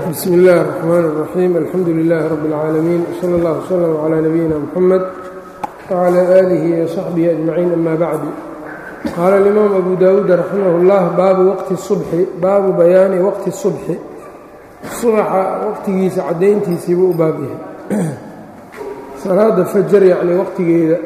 bsm اllahi الرحmn الرaxيim alxamdu لlah rb العaalamiin wslى اllah وslm عlى nabiyina mxamed wعlى آlihi وصaxbihi أجmaciin ama bacdu qaala اlimaam abu dawuud raximah اllah baabu bayaani waqti الصubxi subaxa waqtigiisa caddayntiisiibuu u baab yahay salaada fajar yacni waqtigeeda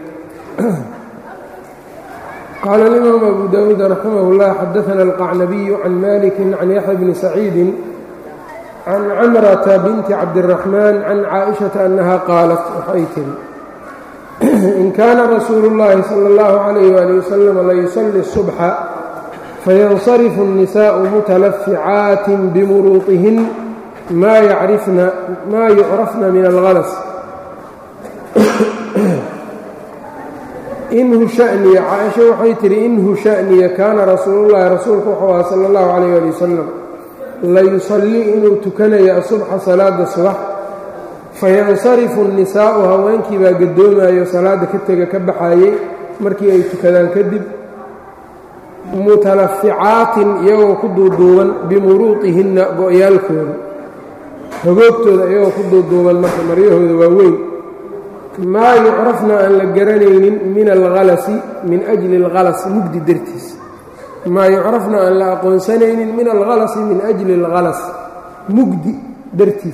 qaala اlimaam abu dawuud raximah اllah xadaثna alqacnabiyu can maliki can yaxya bni saciidi can camrata binti cabdiraxmaan can caaئiشhaةa annaha qaalat waxay tiri in kaana rasuulu اllahi salى اllahu عalayh wali wasalam layusali الصubxa fayansarifu الnisaءu mutalaficaatin bimuruuطihin maa yucrafna min algalas inhu shaniya caaisha waxay tihi inhu shaniya kaana rasuulullahi rasuulku wuxuu aha sala اllahu calayh ali wasalam layusallii inuu tukanayo asubxa salaada subax fayansarifu الnisaa'u haweenkii baa gadoomayo salaada ka tega ka baxayey markii ay tukadaan kadib mutalaficaatin iyagoo ku duuduuban bimuruuqihinna go-yaalkooda hogoogtooda iyagoo ku duuduuban marka maryahooda waa weyn maa yucrafna aan la garanaynin min alhalasi min ajli اlhalas mugdi dartiis maa yucrafna aan la aqoonsanaynin min alhalasi min ajli اlhalas mugdi dartiis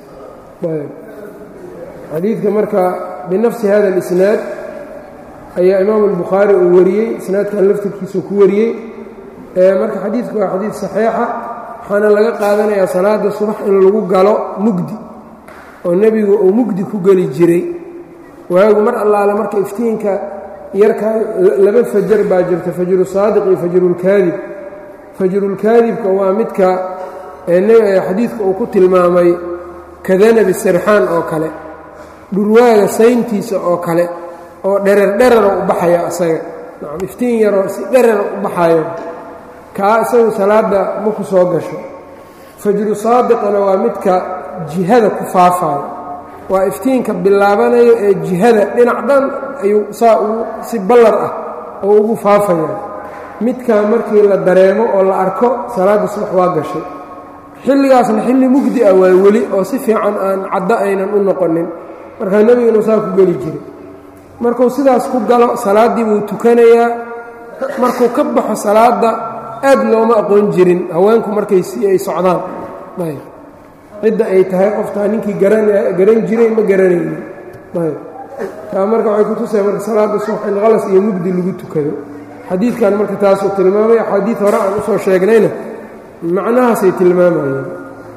xadiidka marka binafsi hada اlisnaad ayaa imaamu اlbukhaari uu wariyey isnaadkan laftirkiisuu ku wariyey marka xadiidku waa xadiid saxiixa waxaana laga qaadanayaa salaada subax in lagu galo mugdi oo nebigu uu mugdi ku geli jiray waagu mar allaale marka iftiinka yarka laba fajar baa jirta fajru saadiq iyo fajrulkaadib fajrulkaadibka waa midka xadiidka uu ku tilmaamay kadanabi sirxaan oo kale dhurwaaga sayntiisa oo kale oo dhererdherara u baxaya asaga iftiin yaroo si dherera u baxayo kaa isagu salaada ma ku soo gasho fajru saadiqana waa midka jihada ku faafayo waa iftiinka bilaabanayo ee jihada dhinac dhan ayuu saa si ballar ah oo ugu faafaya midkaa markii la dareemo oo la arko salaadda subax waa gashay xilligaasna xilli mugdi ah waa weli oo si fiican aan caddo aynan u noqonin markaa nebiganu saa ku geli jiray markuu sidaas ku galo salaaddii buu tukanayaa markuu ka baxo salaadda aad looma aqoon jirin haweenku markay si ay socdaan cidda ay tahay qoftaa ninkii garan jiray ma garanaynin taa marka waxay ku tusaya marka salaadda subax in qalas iyo mugdi lagu tukado xadiidkan marka taasuu tilmaamay axaadiid hore aan usoo sheegnayna macnahaasay tilmaamayeen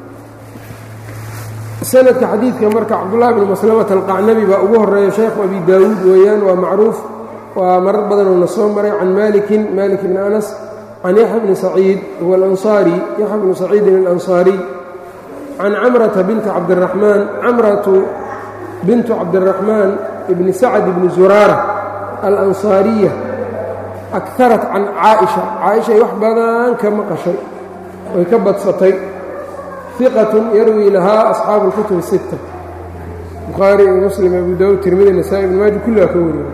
sanadka xadiidka marka cabdullahi bnu maslamata alqacnabi baa ugu horeeya sheekhu abi daawuud weeyaan waa macruuf waa marar badanoo na soo maray can malik bni anas can yaxya bni saciid huwa alansaari yaxya bnu saciidin alansaariy can camrata binti cabdiraxmaan camratu bintu cabdiraxmaan ibni sacd ibni zuraara alansaariya akarat can caaisha caaishay wax badan ka maqashay way ka badsatay iqatun yarwi lahaa asxaabu اlkutub الsitta bukhaari iyo muslim abu dawud tirmidi nasaa-i ibn maaja kulligaa ka wariya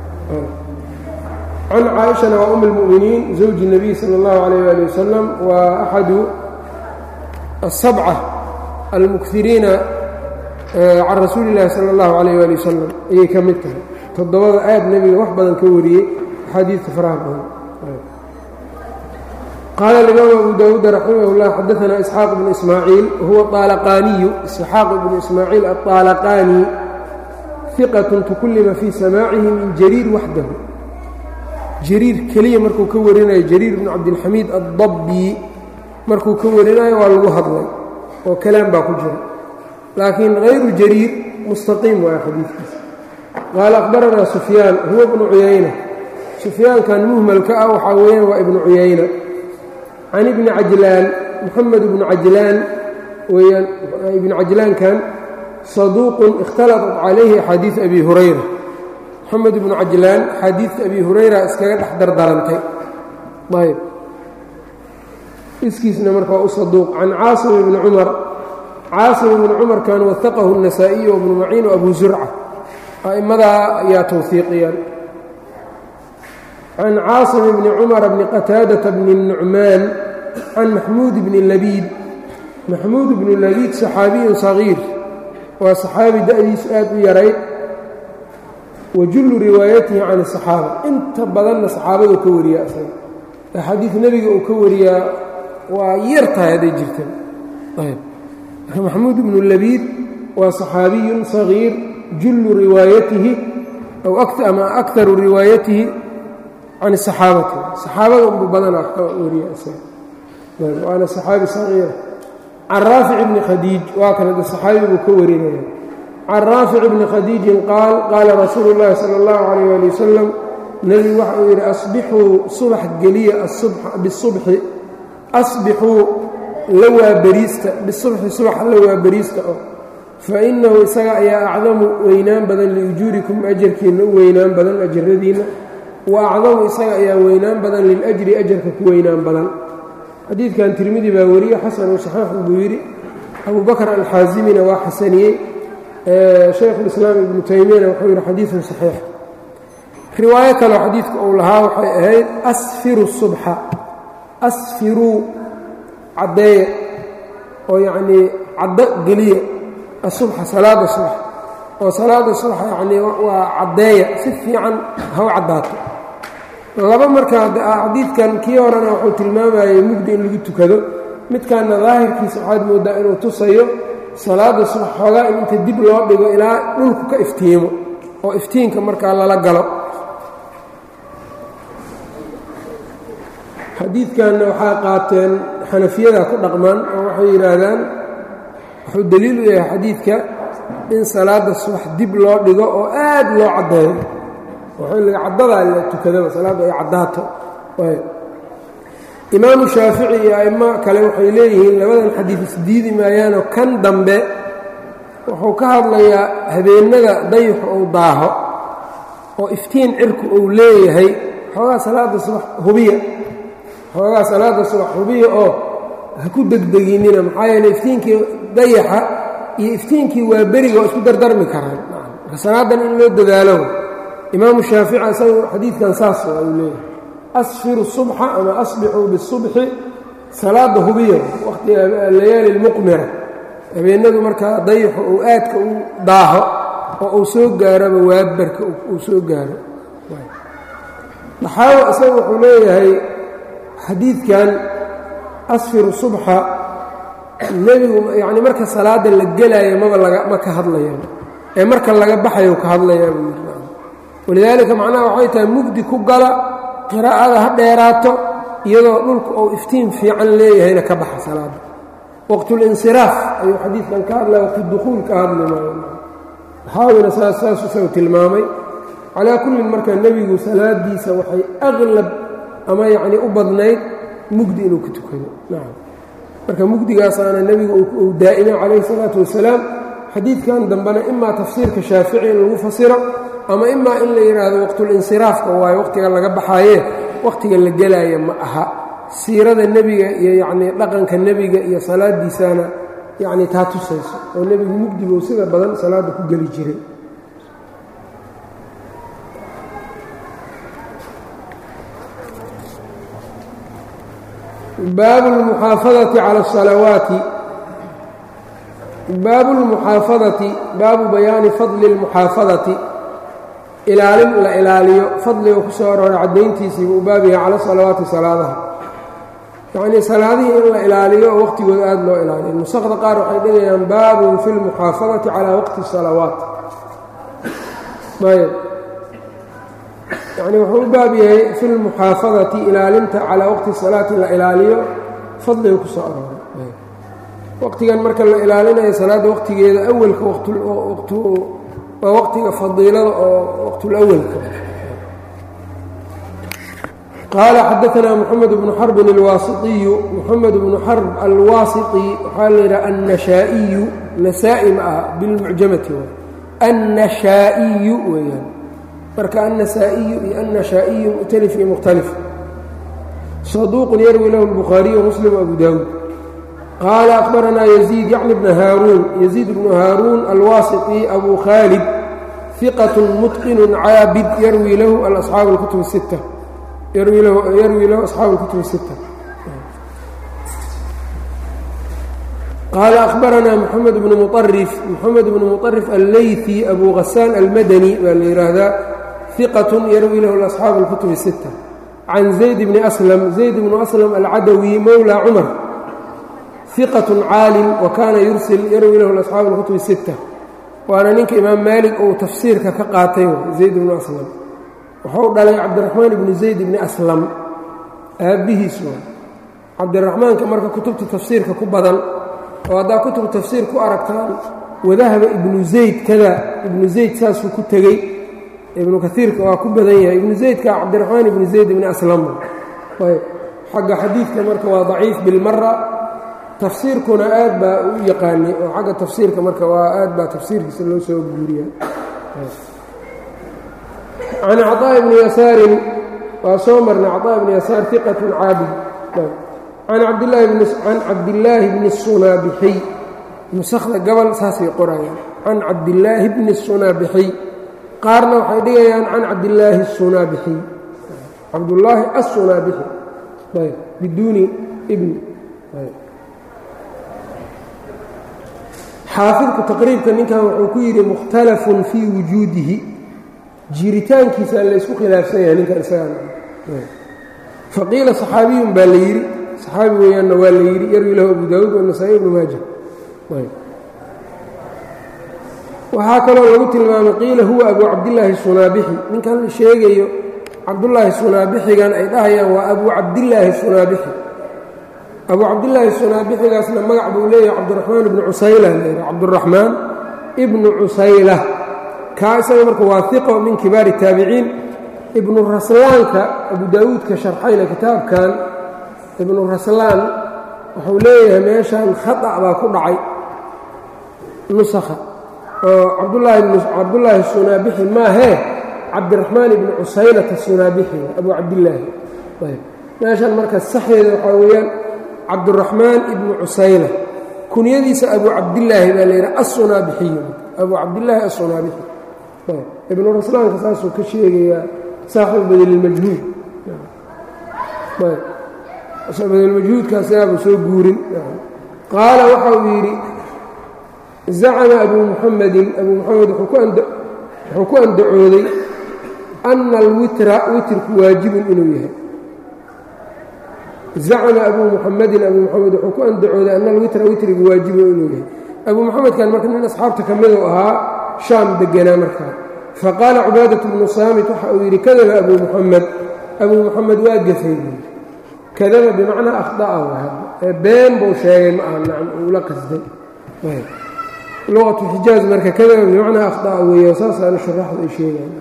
can caaishana waa um اlmu'miniin zawji الnabiy salى اllahu عalayh ali wasalam waa axadu الsabca almukiriina can rasuuli اllahi salى اllahu عalayh ali wasalam ayay ka mid tahay toddobada aad nebiga wax badan ka wariyey axaadiidta faraha badan qaala اlimaamu abu dawuud raximah اllah xadaثna isxaaq bnu ismaaciil huwa طaalaqaaniyu isxaaq bnu ismaaciil aلطaalaqaani hiqat tukullima fii samaacihi min jariir waxdahu jariir keliya markuu ka warinayo jariir bnu cabdilxamiid aلdabbi markuu ka warinayo waa lagu hadlay oo kalaam baa ku jira laakiin hayru jariir mustaqiim waa xadiidkiisa qaala akhbaranaa sufyaan huwa bnu cuyayna sufyaankan muhmalka ah waxaa weeyaan waa ibnu cuyayna can ibni cajlaan moxamed ibnu cajlaan weyaan ibnu cajlaankan saduuqun ikhtalaطat calayhi axaadiid abi hurayra moxamed ibnu cajlaan axaadiidta abi hurayra iskaga dhex dardarantay ayb iskiisna marka waa u saduuq can caasim ibni cumar caasim ibni cumar kan wahaqahu النasaa'iyu wabnu maciin abu zurca a'immadaa ayaa towhiiqiyaan can caasim bni cumara bni qataadata bni nucmaan can maxmuud bni labiid maxmuud bnu labiid saxaabiyun sagiir waa saxaabi da'diisu aad u yarayd wa jullu riwaayatihi can asaxaaba inta badanna saxaabadu ka wariyaa isaga xadiid nebiga uu ka wariyaa waa yar tahay hadday jirta ayb marka maxmuud bnu labiid waa saxaabiyun sagiir jullu riwaayatihi aw ama akaru riwaayatihi can asaxaabati saxaabada unbu badanaa ka wariya isaga waana saxaabi sagiira can raafic bni khadiij waa kan hadda saxaabi buu ka warinaya can raafic bni khadiijin qaal qaala rasuulu اllahi salى اllahu عalayh ali wasalam nebigu waxa uu yidhi asbixuu subax geliya bisubxi asbixuu la waaberiista bisubxi subax la waaberiista oo fa inahu isaga ayaa acdamu weynaan badan liujuurikum ajarkiinna u weynaan badan ajaradiinna wa acdamu isaga ayaa weynaan badan liljri ajarka ku weynaan badan xadiidkan tirmidi baa wariye xasanu saxiixu buu yidhi abu bakr alxaasimina waa xasaniyey shaykhulislaam ibnu taymiyana wuxuu yidhi xadiidun saxiix riwaayo kaleo xadiidka uu lahaa waxay ahayd asfiru subxa asfiruu caddeeya oo yacnii caddo geliya asubxa salaada subax oo salaada subax yacnii waa caddeeya si fiican ha u caddaato laba markaa xadiidkan kii horena wuxuu tilmaamayay mugdi in lagu tukado midkaanna daahirkiisa waxaad mooddaa inuu tusayo salaada subax xoogaa in inta dib loo dhigo ilaa dhulku ka iftiimo oo iftiinka markaa lala galo xadiidkanna waxaa qaateen xanafiyada ku dhaqmaan oo waxay yidhaahdaan wuxuu daliil u yahay xadiidka in salaada subax dib loo dhigo oo aad loo caddeeyo caddadaa la tukadaba salaaddu ay caddaato imaamu shaafici iyo a'immo kale waxay leeyihiin labadan xadiid isdiidi maayaanoo kan dambe wuxuu ka hadlayaa habeennada dayixu uu daaho oo iftiin cirku uu leeyahay xoogaa salaada subax hubiya xoogaa salaada subax hubiya oo ha ku degdeginina maxaa yeele iftiinkii dayaxa iyo iftiinkii waa beriga oo isku dardarmi karaan marka salaadan in loo dadaalo imaamu shaafici isagu xadiidkan saas uu leeyahay asfiru subxa ama asbixuu bisubxi salaada hubiya waqti layaali lmuqmira habeennadu markaa dayixu uu aadka u daaho oo uu soo gaaraba waabarka uu soo gaaro daxaawo isagu wuxuu leeyahay xadiidkan asfiru subxa nebigu yacni marka salaada la gelaayo ma ka hadlayaan ee marka laga baxayo ka hadlayaa buu yidhi walidaalika macnaha waxay tahay mugdi ku gala qiraa'ada ha dheeraato iyadoo dhulka uu iftiin fiican leeyahayna ka baxa salaada waqtulinsiraaf ayuu xadiidkan ka hadlaya waqti dukhuul ka hadli maayo xaawina saasuu isagu tilmaamay calaa kullin marka nebigu salaadiisa waxay aqlab ama yacni u badnayd mugdi inuu ka tukado nacam marka mugdigaasaana nebigu uu daa'imay calayhi salaatu wasalaam xadiidkan dambena imaa tafsiirka shaafici in lagu fasiro ama imaa in la yidhaahdo waqtulinsiraafka waayo waqtiga laga baxaayee waqtiga la gelaya ma aha siirada nebiga iyo yacnii dhaqanka nebiga iyo salaadiisana yacnii taa tusayso oo nebigu mugdigu sida badan salaadda ku geli jiray baabu lmuxaafadati cala asalawaati baabu lmuxaafadati baabu bayaani fadli اlmuxaafadati ilaalin la ilaaliyo fadliga ku soo arooray caddayntiisiibuu u baab yahay cala salawaati salaadaha yacnii salaadihii in la ilaaliyo oo waqtigooda aada loo ilaaliyo nusakda qaar waxay dhigayaan baabun fi lmuxaafadati calaa waqti salawaat ayb yacni wuxuu u baab yahay fi lmuxaafadati ilaalinta calaa waqti salaati la ilaaliyo fadliga ku soo arooray waqtigan marka la ilaalinayo salaadda waqtigeeda awalka waa waqtiga fadiilada oo waqtulawalka qaala xadaanaa moxamed bnu xarbin alwaasiiyu moxamed bnu xarb alwaasiطi waxaa la yidhaha annashaa'iyu nasaa'i ma aha bilmucjamati annashaa'iyu weeyaan marka annasaa'iyu iyo annashaa'iyu mukhtalif iyo mukhtalif saduuqun yarwi lahu اlbukhaariyu muslim abu daawuud qaala akhbaranaa yaziid yacni bna haaruun yaziid bnu haaruun alwaasiطi abu khaalid hiqat mutqinu caabid yarwi lahu asxaabu اlkutub الsitta yarwi lahu asxaabu اlkutub الsitta qaala akhbaranaa moxamed bnu muطarif allayثi abu hasaan almadani baa la yidhaahdaa ثiqaة yarwi lahu asxaabu اlkutub الsiتة can zayd bni aslam alcadawi mowlى cumar ثiqaة caalim wa kaana yursil yarwi lahu asxaabu اlkutub الsiتة waana ninka imaam maalik uu tafsiirka ka qaatay zayd bnu aslam wuxuu dhalay cabdiraxmaan ibni zayd bni aslam aabbihiis waa cabdiraxmaanka marka kutubta tafsiirka ku badan oo haddaa kutubu tafsiir ku aragtaan wadahaba ibnu zayd kada ibnu zayd saasuu ku tegey ibnu kaiirka waa ku badan yahay ibnu zaydka cabdiraxmaan ibni zayd ibni aslam ayb xagga xadiidka marka waa daciif bilmara tafsiirkuna aad baa u yaqaanay oo xagga tafsiirka marka waa aad baa tafsiirkiisa loo soo guuriya can caطaa ibni yasaarin waa soo marnay caطaa ibni yasaar iqat caabid can cabdillaahi bni الsunaabixiy nusakda gobol saasay qorayaan can cabdillaahi bni الsunaabixiy qaarna waxay dhigayaan can cabdillaahi الsunaabixiy cabdullaahi الsunaabixi biduuni ibni xaafidku taqriibka ninkan wuxuu ku yidhi mukhtalafun fii wujuudihi jiritaankiisa laysku khilaafsan yahay ninkan isaga faqiila صaxaabiyun baa la yidhi saxaabi weeyaanna waa la yidhi yarwi lahu abu daawuud wanasaa-i ibnu maaja waxaa kaloo lagu tilmaamay qiila huwa abu cabdillaahi sunaabixi ninkan la sheegayo cabdullaahi sunaabixigan ay dhahayaan waa abu cabdillaahi sunaabixi abu cabdillaahi sunaabixigaasna magac buu leeyahay cabdiraxmaan ibnu cusayla leeyahay cabduraxmaan ibnu cusayla kaa isaga marka waa hiqo min kibaari taabiciin ibnu raslaanka abu daawuudka sharxayna kitaabkan ibnu raslaan wuxuu leeyahay meeshan khata baa ku dhacay nusakha oo cabdullaahi sunaabixi maahee cabdiraxmaan ibnu cusaylata sunaabixi abu cabdillaahi meeshan marka saxdeeda waxaa weeyaan cabduraxmaan ibnu cusayla kunyadiisa abu cabdillaahi baa la yidhaha assunaabixiyu abu cabdillaahi assunaabixi ibnu raslaanka saasuu ka sheegayaa saaxibu badililmajhuud badilmajhuudkaasigaabuu soo guurin qaala waxa uu yidhi zacama abuu muxamedin abuu muxamed wuxuu ku andacooday ana alwitra witrku waajibun inuu yahay zacama abuu muxamedin abuu muxamed wuxuu ku andacooday ana alwitra witrigu waajibun inuu yahay abuu muxamedkan marka nin asxaabta ka miduu ahaa shaam deganaa markaa faqaala cubaadatu bnu saamit waxa uu yidhi kadaba abuu muxamed waa gafay kadaba bimacnaa akhطa'ahu ee been buu sheegay ma aha nacam uu la qasday luqatu xijaaz marka kadaba bimacnaa akhطa'a weeya saasaana sharaxdu ay sheegaan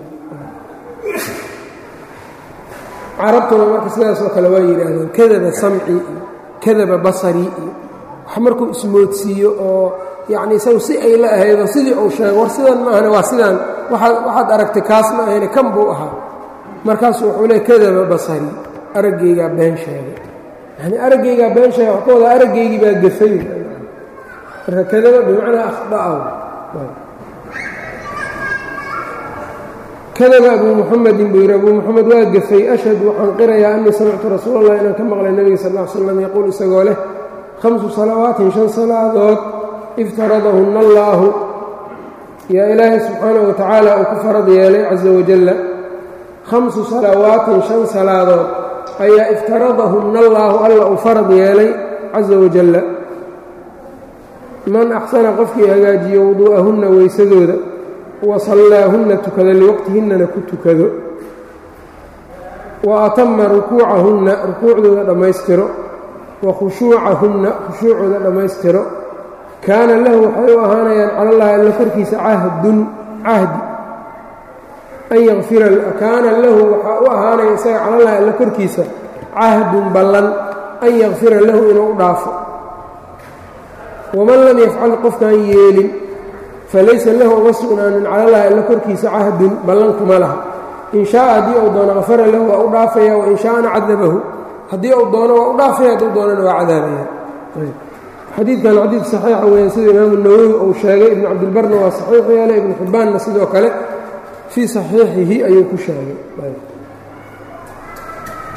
carabtuna marka sidaasoo kale waa yidhaahdeen kadaba samci iyo kadaba basari iyo wax markuu ismoodsiiyo oo yacni isagu si ay la ahaydo sidii uu sheego war sidan ma ahane waa sidaan waxaad aragtay kaas ma ahayne kan buu ahaa markaasu wuxuu leey kadaba basari araggaygaa been sheegay yani araggaygaa been sheegay wax ka wadaa araggaygii baa gafay marka kadaba bimacnaa akhطa'ahu kadaba abuu muxamedin buu yidhi abuu muxamed waa gafay ashhadu waxaan qirayaa anii samictu rasuul allah inaan ka maqlay nebiga sal ll ly slam yaquul isagoo leh 5 salawaatin 5 salaadood iftaradahunna allaahu yaa ilaahay subxaanahu wa tacaala uu ku farad yeelay caza wajalla 5 salawaatin 5 salaadood ayaa iftaradahunna allaahu alla uu farad yeelay caza wajalla man axsana qofkii hagaajiyo wuduu'ahunna weysadooda wa sallaahunna tukado liwaqtihinnana ku tukado wa atama rukuucahunna rukuucdooda dhammaystiro wa khushuucahunna khushuucooda dhammaystiro kaana lahu waxay u ahaanayaan cala allahi alla korkiisa cahdun cahdi an yakfira kaana lahu waxaa u ahaanaya isaga cala allahi alla korkiisa cahdun ballan an yakfira lahu inuu u dhaafo waman lam yafcal qofkaan yeelin falaysa lahu uma sugnaanin cala allahi alla korkiisa cahdun ballan kuma laha in shaaa haddii uu doono kafara lahu waa u dhaafaya wain shaa'ana cadabahu haddii uu doono waa u dhaafaya hadduu doonana waa cadaabaya xadiidkan xadiid saxiixa weeyaan sida imaamu nawowi uu sheegay ibnu cabdilbarna waa saxiix yeelay ibnu xibbaanna sidoo kale fii saxiixihi ayuu ku sheegay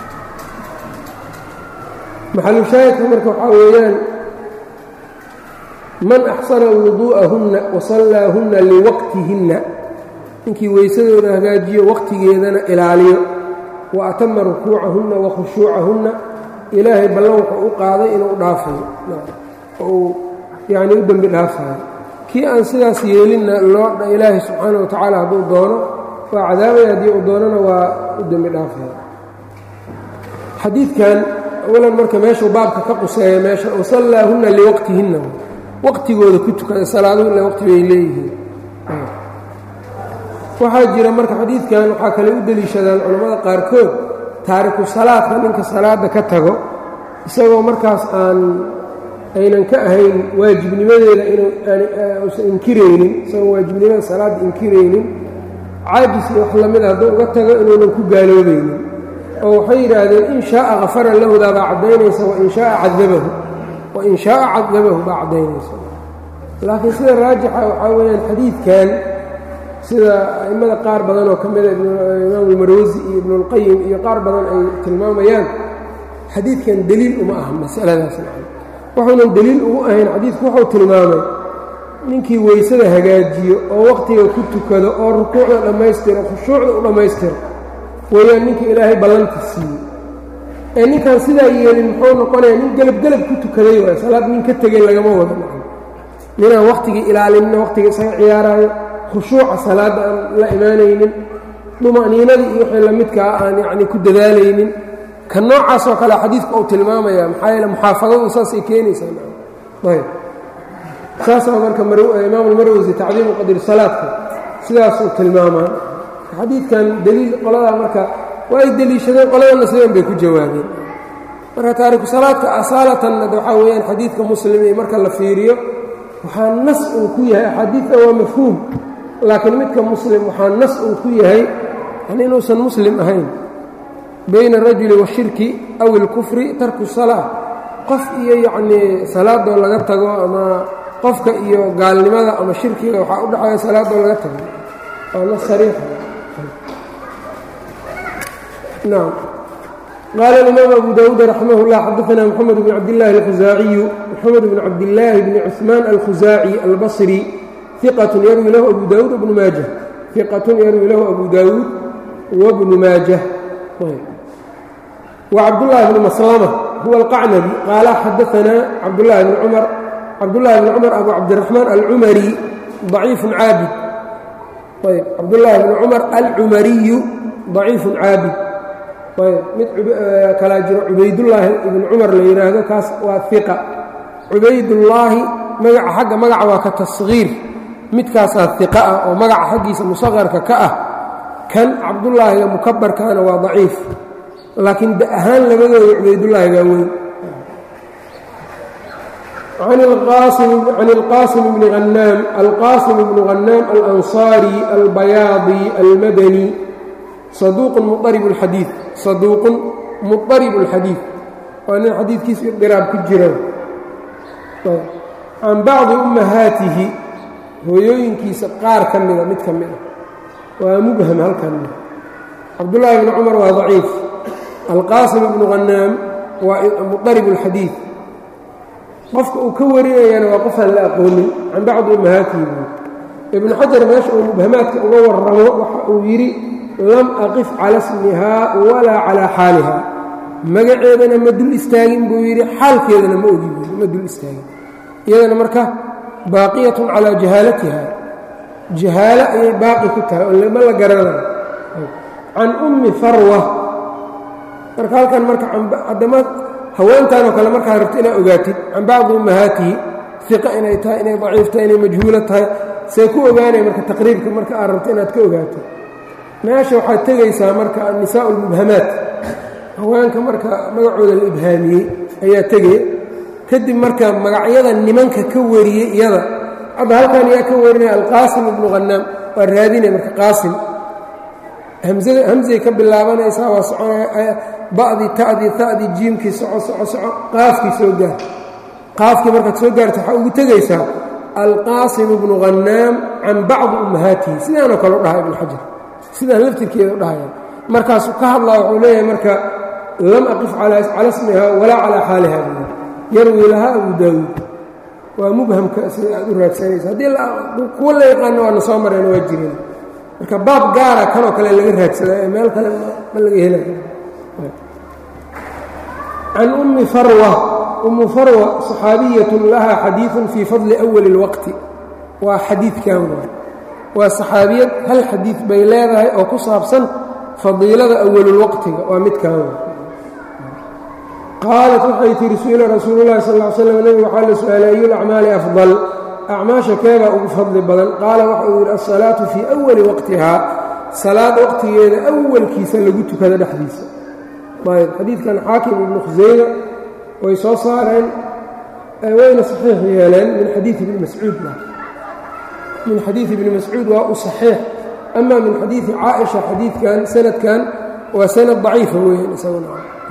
maxalushaahidka marka waxaa weeyaan man axsana wuduu'ahunna wasallaahunna liwaqtihinna ninkii weysadooda hagaajiyo waqtigeedana ilaaliyo wa atama rukuucahunna wa khushuucahunna ilaahay ballan wuxuu u qaaday inuu dhaafayo oo uu yacnii u dembi dhaafayo kii aan sidaas yeelinna ilaahay subxaana wa tacaala hadduu doono waa cadaabaya haddii uu doonana waa u dembi dhaafaya xadiidkan awalan marka meeshuu baabka ka quseeya meesha wasallaahunna liwaqtihinna waqtigooda ku tukada salaaduhu ila waqti bay leeyihiin waxaa jira marka xadiidkan waxaa kale u deliishadaan culammada qaarkood taariku salaadka ninka salaada ka tago isagoo markaas aynan ka ahayn waajibnimadeeda inuusan inkiraynin isagoo waajibnimada salaadda inkiraynin caajis iyo wax lamida hadduu uga tago inuunan ku gaaloobaynin oo waxay yidhaahdeen in shaaa kafara lahudaa baa caddaynaysa wain shaaa cadabahu baa caddaynaysa laakiin sida raajixa waxaa weeyaan xadiidkan sida a'immada qaar badan oo ka mida imaam ulmarwasi iyo ibnuulqayim iyo qaar badan ay tilmaamayaan xadiidkan deliil uma aha masaladaas wuxuunan deliil ugu ahayn xadiidku wuxuu tilmaamay ninkii weysada hagaajiyo oo waqtiga ku tukado oo rukuucda dhammaystiro khushuucda u dhammaystiro weeyaan ninkii ilaahay ballanta siiyey ee ninkaan sidaa yeelin muxuu noqonayaa nin gelabgelab ku tukaday waay salaad nin ka tegay lagama wada macno ninaan waqtigii ilaalinna waqtiga isaga ciyaaraayo khushuuca salaadda aan la imaanaynin dhuma'niinadii iyo wixii lamidkaa aan yacni ku dadaalaynin ka noocaasoo kale xadiidku uu tilmaamaya maxaa yeele muxaafadadu saasay keenaysaa ayb saasaa marka imaam ulmarwasi tacdiimu qadri salaadka sidaasuu tilmaamaa xadiidkan deliil qoladaa marka waa ay deliishadeen qoladana sidan bay ku jawaabeen marka taariku salaadka asaalatannad waxaa weeyaan xadiidka muslim iyo marka la fiiriyo waxaa nas uu ku yahay axaadiidta waa mafhuum laakiin midka muslim waxaa nas uu ku yahay yani inuusan muslim ahayn bayna arajuli waashirki aw ilkufri tarku salaa qof iyo yacnii salaadoo laga tago ama qofka iyo gaalnimada ama shirkiga waxaa u dhexeeya salaadoo laga tago waa nas sariixa نعم قال الإمام أبو داود رحمه الله حدثنا محمد بن عبد الله الخزاعي محمد بن عبد الله بن عثمان الخزاعي البصري ثقة يروي له أبو داود وابن ماجه ثقة يروي له أبو داود وابن ماجه وعبد الله بن مسلمة هو القعنبي قال حدثنا عبد الله بن عمر أبو عبد الرحمن العمري ضعيف عابد طيب عبد الله بن عمر العمري ضعيف عابد ayb mid kalaa jiro cubaydullaahi ibn cumar la yidhaahdo kaas waa iqa cubaydullaahi magaca waa ka tasgiir midkaasaa iqa ah oo magaca xaggiisa musaqarka ka ah kan cabdullaahiga mukabarkaana waa daciif laakiin da ahaan labadooda cubaydullaahigaa weyn can alqaasim bni hannaam alansaari albayaadi almadani صدوq مضرب الxadيiث صaduuq muطarib الxadiiث waa nin xadiidkiisa iqdiraab ku jira can bacضi ummahaatihi hooyooyinkiisa qaar ka mida mid ka mida waa mubham halkan cabdullaahi bn cumar waa ضaciif alqaasim ibnu hannaam waa muطarib الxadiiث qofka uu ka warinayana waa qofaan la aqoonin can bacضi ummahaatihi ibnu xajar meesha uu mubhamaadka uga waramo waxa uu yidhi lam aqif cala smihaa walaa calaa xaaliha magaceedana ma dul istaagin buu yidhi xaalkeedana ma ogi buui ma dul istaagin iyadana marka baaqiyatun calaa jahaalatiha jahaalo ayay baaqi ku tahay oo ma la garanayo can ummi farwa marka halkan marka haddama haweentanoo kale markaa rabto inaad ogaatid can bacdi ummahaatihi iqa inay tahay inay daciif tahay inay majhuulo tahay see ku ogaanaya marka taqriibka marka aad rabto inaad ka ogaato meesha waxaad tegaysaa marka annisaa ulmubhamaat haweenka marka magacooda la ibhaamiyey ayaa tegaya kadib marka magacyada nimanka ka wariyey iyada hadda halkan ayaa ka warinaya alqaasim ibnu hannaam waa raadinaya marka qaasim hamsay ka bilaabanaysaa waa soconaya ba'dii ta'dii ta'dii jiimkii soco qaafkii soo gaar qaafkii markaad soo gaarta waxaa ugu tegaysaa alqaasim ibnu hannaam can bacdi ummahaatihi sidaanoo kale u dhahaa ibnu xajar sidaan laftirkeeda u dhahaya markaasuu ka hadlaa wuxuu leeyahay marka lam aqif cala smiha walaa calaa xaaliha yarwi lahaa abu daawuud waa mubhamka sida aad u raadsanaysa haddii kuwa la yaqaano waana soo mareen waa jireen marka baab gaara kanoo kale laga raadsadaa ee meel kale ma laga helayo can ummi farwa ummu farwa saxaabiyatun lahaa xadiiثun fii fadli أwali اlwaqti waa xadiidkan waa saxaabiyad hal xadiid bay leedahay oo ku saabsan fadiilada awalulwaqtiga waa midkan qaalat waxay tihi su-ila rasuulu llahi sal ll ly slam nebiga waxaa la su-aalay ayu lacmaali afdal acmaasha keebaa ugu fadli badan qaala waxa uu yidhi alsalaatu fii awali waqtihaa salaad waqtigeeda awalkiisa lagu tukado dhexdiisa ayb xadiidkan xaakim ibnu khusayma way soo saareen wayna saxiix yeeleen min xadiidi ibni mascuud min xadiidi ibni mascuud waa u saxiix ama min xadiidi caaisha xadiidkan sanadkan waa sanad daciifa weeyaan isaguna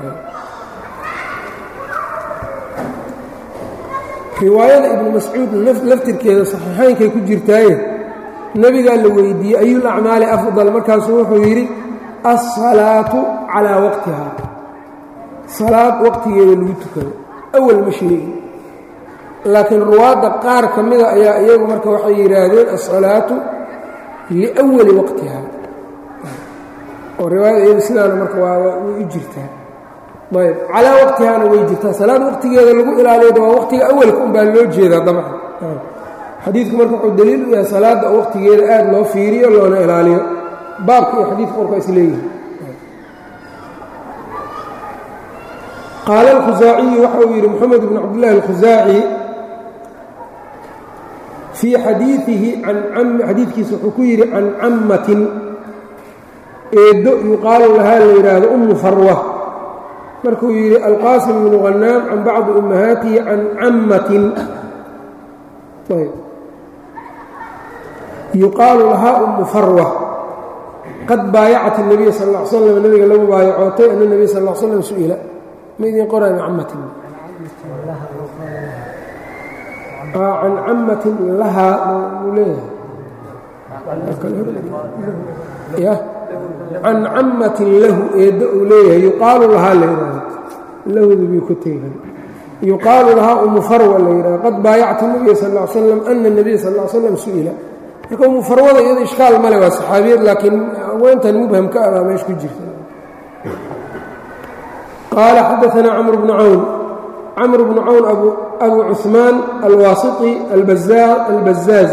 riwaayada ibnu mascuud laftirkeeda saxiixaynkay ku jirtaaye nebigaa la weydiiyey ayulacmaali afdal markaasuu wuxuu yidhi alsalaatu calaa waqtihaa salaad waqtigeeda lagu tukado awal ma sheegin laakiin ruwaadda qaar ka mida ayaa iyagu marka waxay yidhaahdeen alsalaatu liwali waqtihaa oo riwaayada iyadu sidaana marka way u jirtaa ayb calaa waqtihaana way jirtaa salaad waqtigeeda lagu ilaaliyada waa waqtiga awalka un baa loo jeedaa dabcan xadiidku marka wuxuu daliil u yahay salaadda oo waqtigeeda aad loo fiiriyo loona ilaaliyo baabka iyo xadiidka qorka is leeyihin qaala alkhusaaciyu waxa uu yidhi moxamed bn cabdillahi alkhusaaci fii xadiiihi xadiidkiisa wuxuu ku yidhi can cammatin eeddo yuqaalu lahaa la yidhaahdo ummu farwa markuu yidhi alqaasim bnu hanaam can bacdi ummahaatihi can cammatin yuqaalu lahaa ummu farwa qad baayacat الnabiy sal ا ly slam nabiga la mubaayacootay ana nebiy sal l slam su-ila ma idin qorayo cammatin can cammatin lahaa muu leeyahay can cammatin lahu eeddo uu leeyahay yuqaalu lahaa la yidhaahdo lahdu bii ku teegan yuqaalu lahaa umu farwa la yidhahdo qad baayactu nabiya sal ll ly slam ana nabiya sal ll slam su-ila marka umu farwada iyada ishkaal male waa saxaabiyad laakiin haweentan mubhamka ah baa meesha ku jirta qaala xadaanaa camr bnu cawn camr bnu cawn abu cuثmaan alwaasiطi albazaaz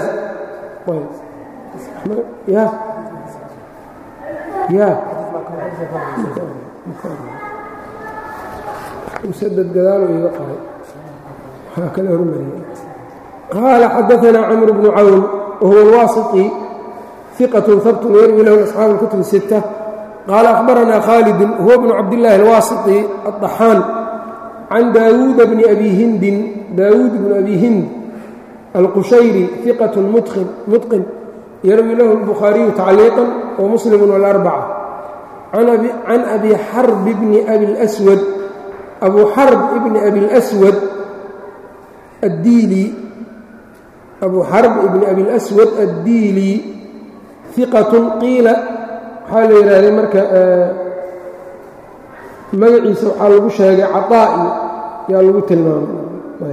msdd gadaal iga qaray waxaa kala hormariyay qaala xadaanaa camr bnu cawn wahuwa alwaasiطi ثiqaة habt yarwi lahu asxaabu اlkutub الsittة qaala akhbaranaa khaalid huwa bnu cabdillaahi alwaasiطi aلطaxaan can daawuuda bni abi hindin daawuud bni abi hind alqushayri ثiqaة mutqin yarwi lahu الbukhaariyu tacliiqا وmuslim wاlarbacة can abi xarb bni abi اlأswad abu xarb ibni abi اlأswad addiili abu xarb ibni abi اlأswad addiili hiqatun qiila waxaa la yidhaahday marka magaciisa waxaa lagu sheegay caطaa'i yaa lagu tilmaamay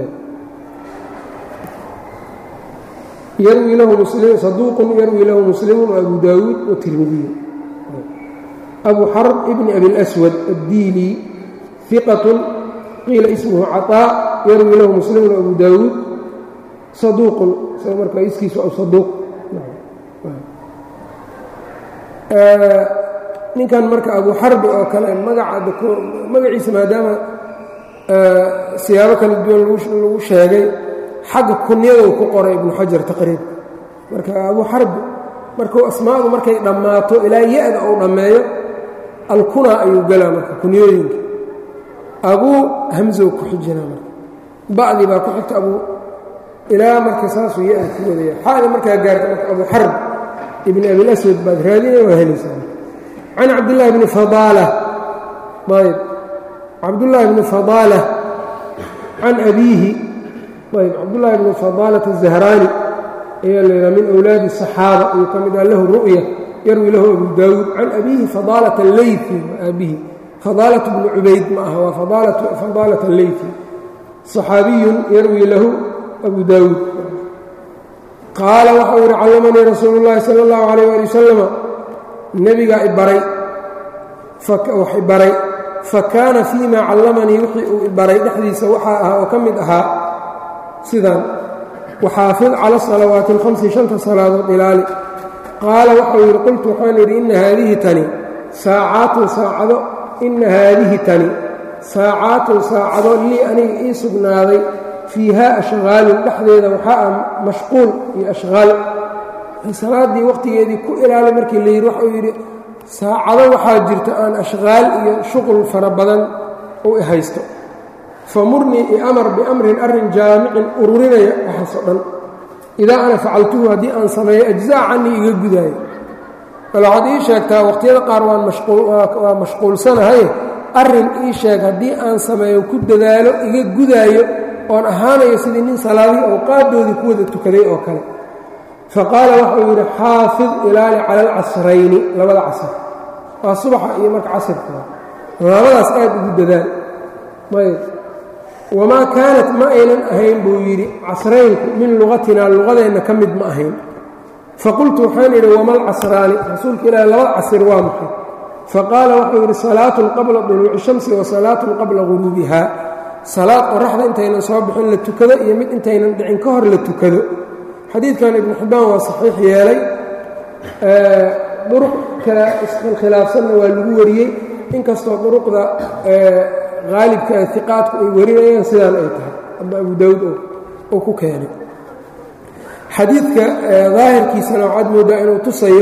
yarwi lahu muslim saduuqun yarwi lahu muslimu وabu daawuud watirmidiyu abu xarb ibni abi اlأswad addiili ثiqatun qiila ismuhu caطaa yarwi lahu muslimun abu daawuud saduuqun isaga marka iskiisu aw saduuq ninkan marka abu xarbi oo kale magaciisa maadaama siyaabo kala duwan lagu sheegay xagga kunyaduu ku qoray ibnu xajar taqriib marka abu xarbi markuu asmaadu markay dhammaato ilaa ya-da uu dhammeeyo alkunaa ayuu galaa marka kunyooyinka abuu hamzow ku xijina marka bacdi baa ku xigta abuu ilaa marka saasuu ya-da ku wadaya xaada markaa gaarta marka abu xarb ibni abilaswad baad raadinaya waa helaysaa can cabdillaahi bni fadaala ayb cabdullaahi bni fadaala can abiihi ayb cabdullaahi bni fadaalata الzahraani ayaa la yidhaha min awlaadi الصaxaaba ayuu ka mid ah lahu ru'ya yarwi lahu abu daawuud can abiihi fadaalata اleyfi aabihi fadaalatu bnu cubayd ma aha waa fadaalata اleyfi صaxaabiyun yarwi lahu abu daawuud qaala waxau yidhi callamanii rasuulu llaahi sala allahu calayh waali wasalama nebigaa ibaray wax ibaray fa kaana fii maa callamanii wixii uu ibaray dhexdiisa waxaa ahaa oo ka mid ahaa sidaan waxaafid cala salawaati alhamsi shanta salaadood ilaali qaala waxau yidhi qultu waxaan yidhi inna haadihi tani saacaatun saacado lii aniga ii sugnaaday fiihaa ashqaalun dhexdeeda waxaa ah mashquul iyo ashqaal salaaddii wakhtigeedii ku ilaali markii la yidhi waxau yidhi saacado waxaa jirta aan ashqaal iyo shuqul fara badan u haysto famurnii iamar biamrin arrin jaamicin ururinaya waxaasoo dhan idaa ana facaltuhu haddii aan sameeyo ajzac canii iga gudaayo bal waxaad ii sheegtaa wakhtiyada qaar waa mashquulsanahay arrin ii sheeg haddii aan sameeyo ku dadaalo iga gudaayo oon ahaanayo sidii nin salaadihii awqaaddoodii ku wada tukaday oo kale faqaala waxau yidhi xaafid ilaali cala alcasrayni labada casr waa subaxa iyo marka casirka labadaas aad ugu dadaal ayb wamaa kaanat ma aynan ahayn buu yidhi casraynku min lugatinaa luqadeenna ka mid ma ahayn faqultu waxaan idhi wama alcasraani rasuulka ilaahi laba casir waa maxay faqaala waxuu yidhi salaatun qabla duluuci shamsi wa salaatun qabla guruubiha salaad qoraxda intaynan soo bixin la tukado iyo mid intaynan dhicin ka hor la tukado xadiidkan ibnu xibbaan waa saxiix yeelay duruq kale iskhilaafsanna waa lagu wariyey inkastoo duruqda haalibka iqaadku ay warinayaan sidaan ay tahay aba abu daawuud oo ku keenay xadiidka daahirkiisana waxaad moodaa inuu tusayo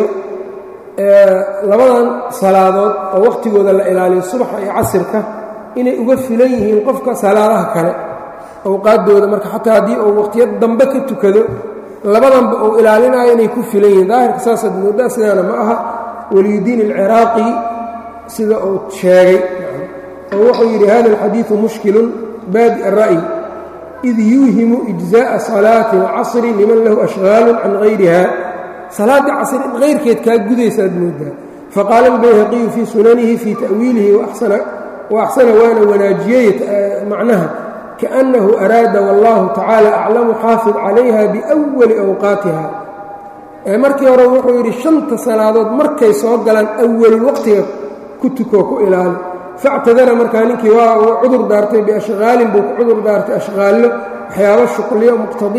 labadan salaadood oo wakhtigooda la ilaaliyo subaxa iyo casirka inay uga filan yihiin qofka salaadaha kale awqaaddooda marka xataa haddii uu wakhtiyo dambe ka tukado labadanba uu ilaalinayo inay ku filan yihiin daahirka saasaad moodaa sidaana ma aha waliyudiin alciraaqi sida uu sheegay oo wuxuu yidhi hada alxadiidu mushkilun baadi الra'yi id yuuhimu ijzaaءa salaati اlcasri liman lahu ashغaalu can hayriha salaaddii casr in hayrkeed kaa gudaysaad moodaa faqaala albayhaqiyu fii sunanihi fii ta'wiilihi waaxsana waana wanaajiyey macnaha kaأnnahu araada wallahu tacaala aclamu xaafid calayha biأwali awqaatiha markii hore wuxuu yidhi shanta salaadood markay soo galaan awalulwaqtiga ku tukoo ku ilaali factadara markaa ninkii waa uu cudur daartay biashqaalin buu ku cudur daartay ashqaallo waxyaabo shuqliyo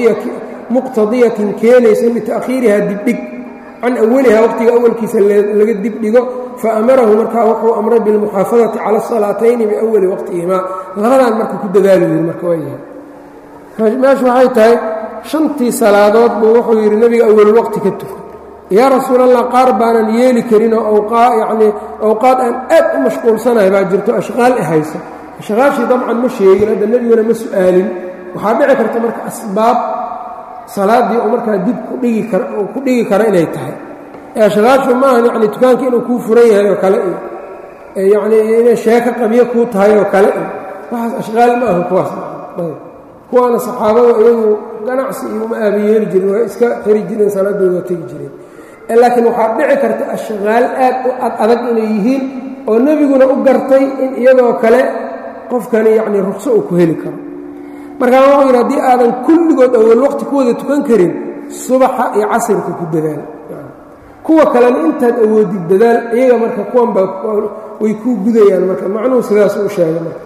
muqtadiyatin keenaysa lita'khiiriha dibdhig can awaliha waqtiga awalkiisa laga dibdhigo faamarahu markaa wuxuu amray bilmuxaafadati cala asalaatayni biawali waqtihimaa labadan marka ku dadaali yiri marka waa yahay meeshu waxay tahay shantii salaadood buu wuxuu yidhi nebiga awalulwaqti ka tuko yaa rasuul allah qaar baanan yeeli karinoo yacnii awqaad aan aad u mashquulsanahay baa jirto ashqaal i hayso ashqaashii dabcan ma sheegin hadda nebiguna ma su'aalin waxaa dhici karta marka asbaab salaaddii oo markaa dib ku dhigi kara inay tahay ashqaashu maahan yacni dukaanka inuu kuu furan yahay oo kale iyo yacnii inay sheeko qabyo kuu tahay oo kale iyo waxaas ashqaal ma aha kuwaas kuwaana saxaabada iyagu ganacsi iyo uma aabayeeli jirin waa iska xiri jireen salaaddooda tegi jireen laakiin waxaa dhici karta ashqaal aad u adag inay yihiin oo nebiguna u gartay in iyadoo kale qofkani yacnii ruqso uu ku heli karo markaa wuxuu yidhi haddii aadan kulligood awal waqti ku wada tukan karin subaxa iyo casirka ku dadaal kuwa kalena intaad awoodid dadaal iyaga marka kuwan baa way kuu gudayaan marka macnuhu sidaas u sheegay marka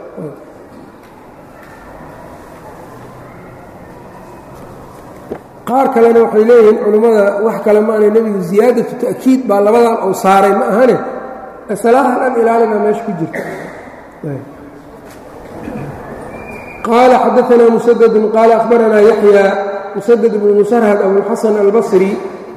qaar kalena waxay leeyihiin culimmada wax kale maana nebigu ziyaadatu ta'kiid baa labadan uu saaray ma ahane salaadaha dhan ilaali baa meesha ku jirta qaala xadaanaa musadadun qaala akhbaranaa yaxya musadad bnu musarhad abulxasan albasri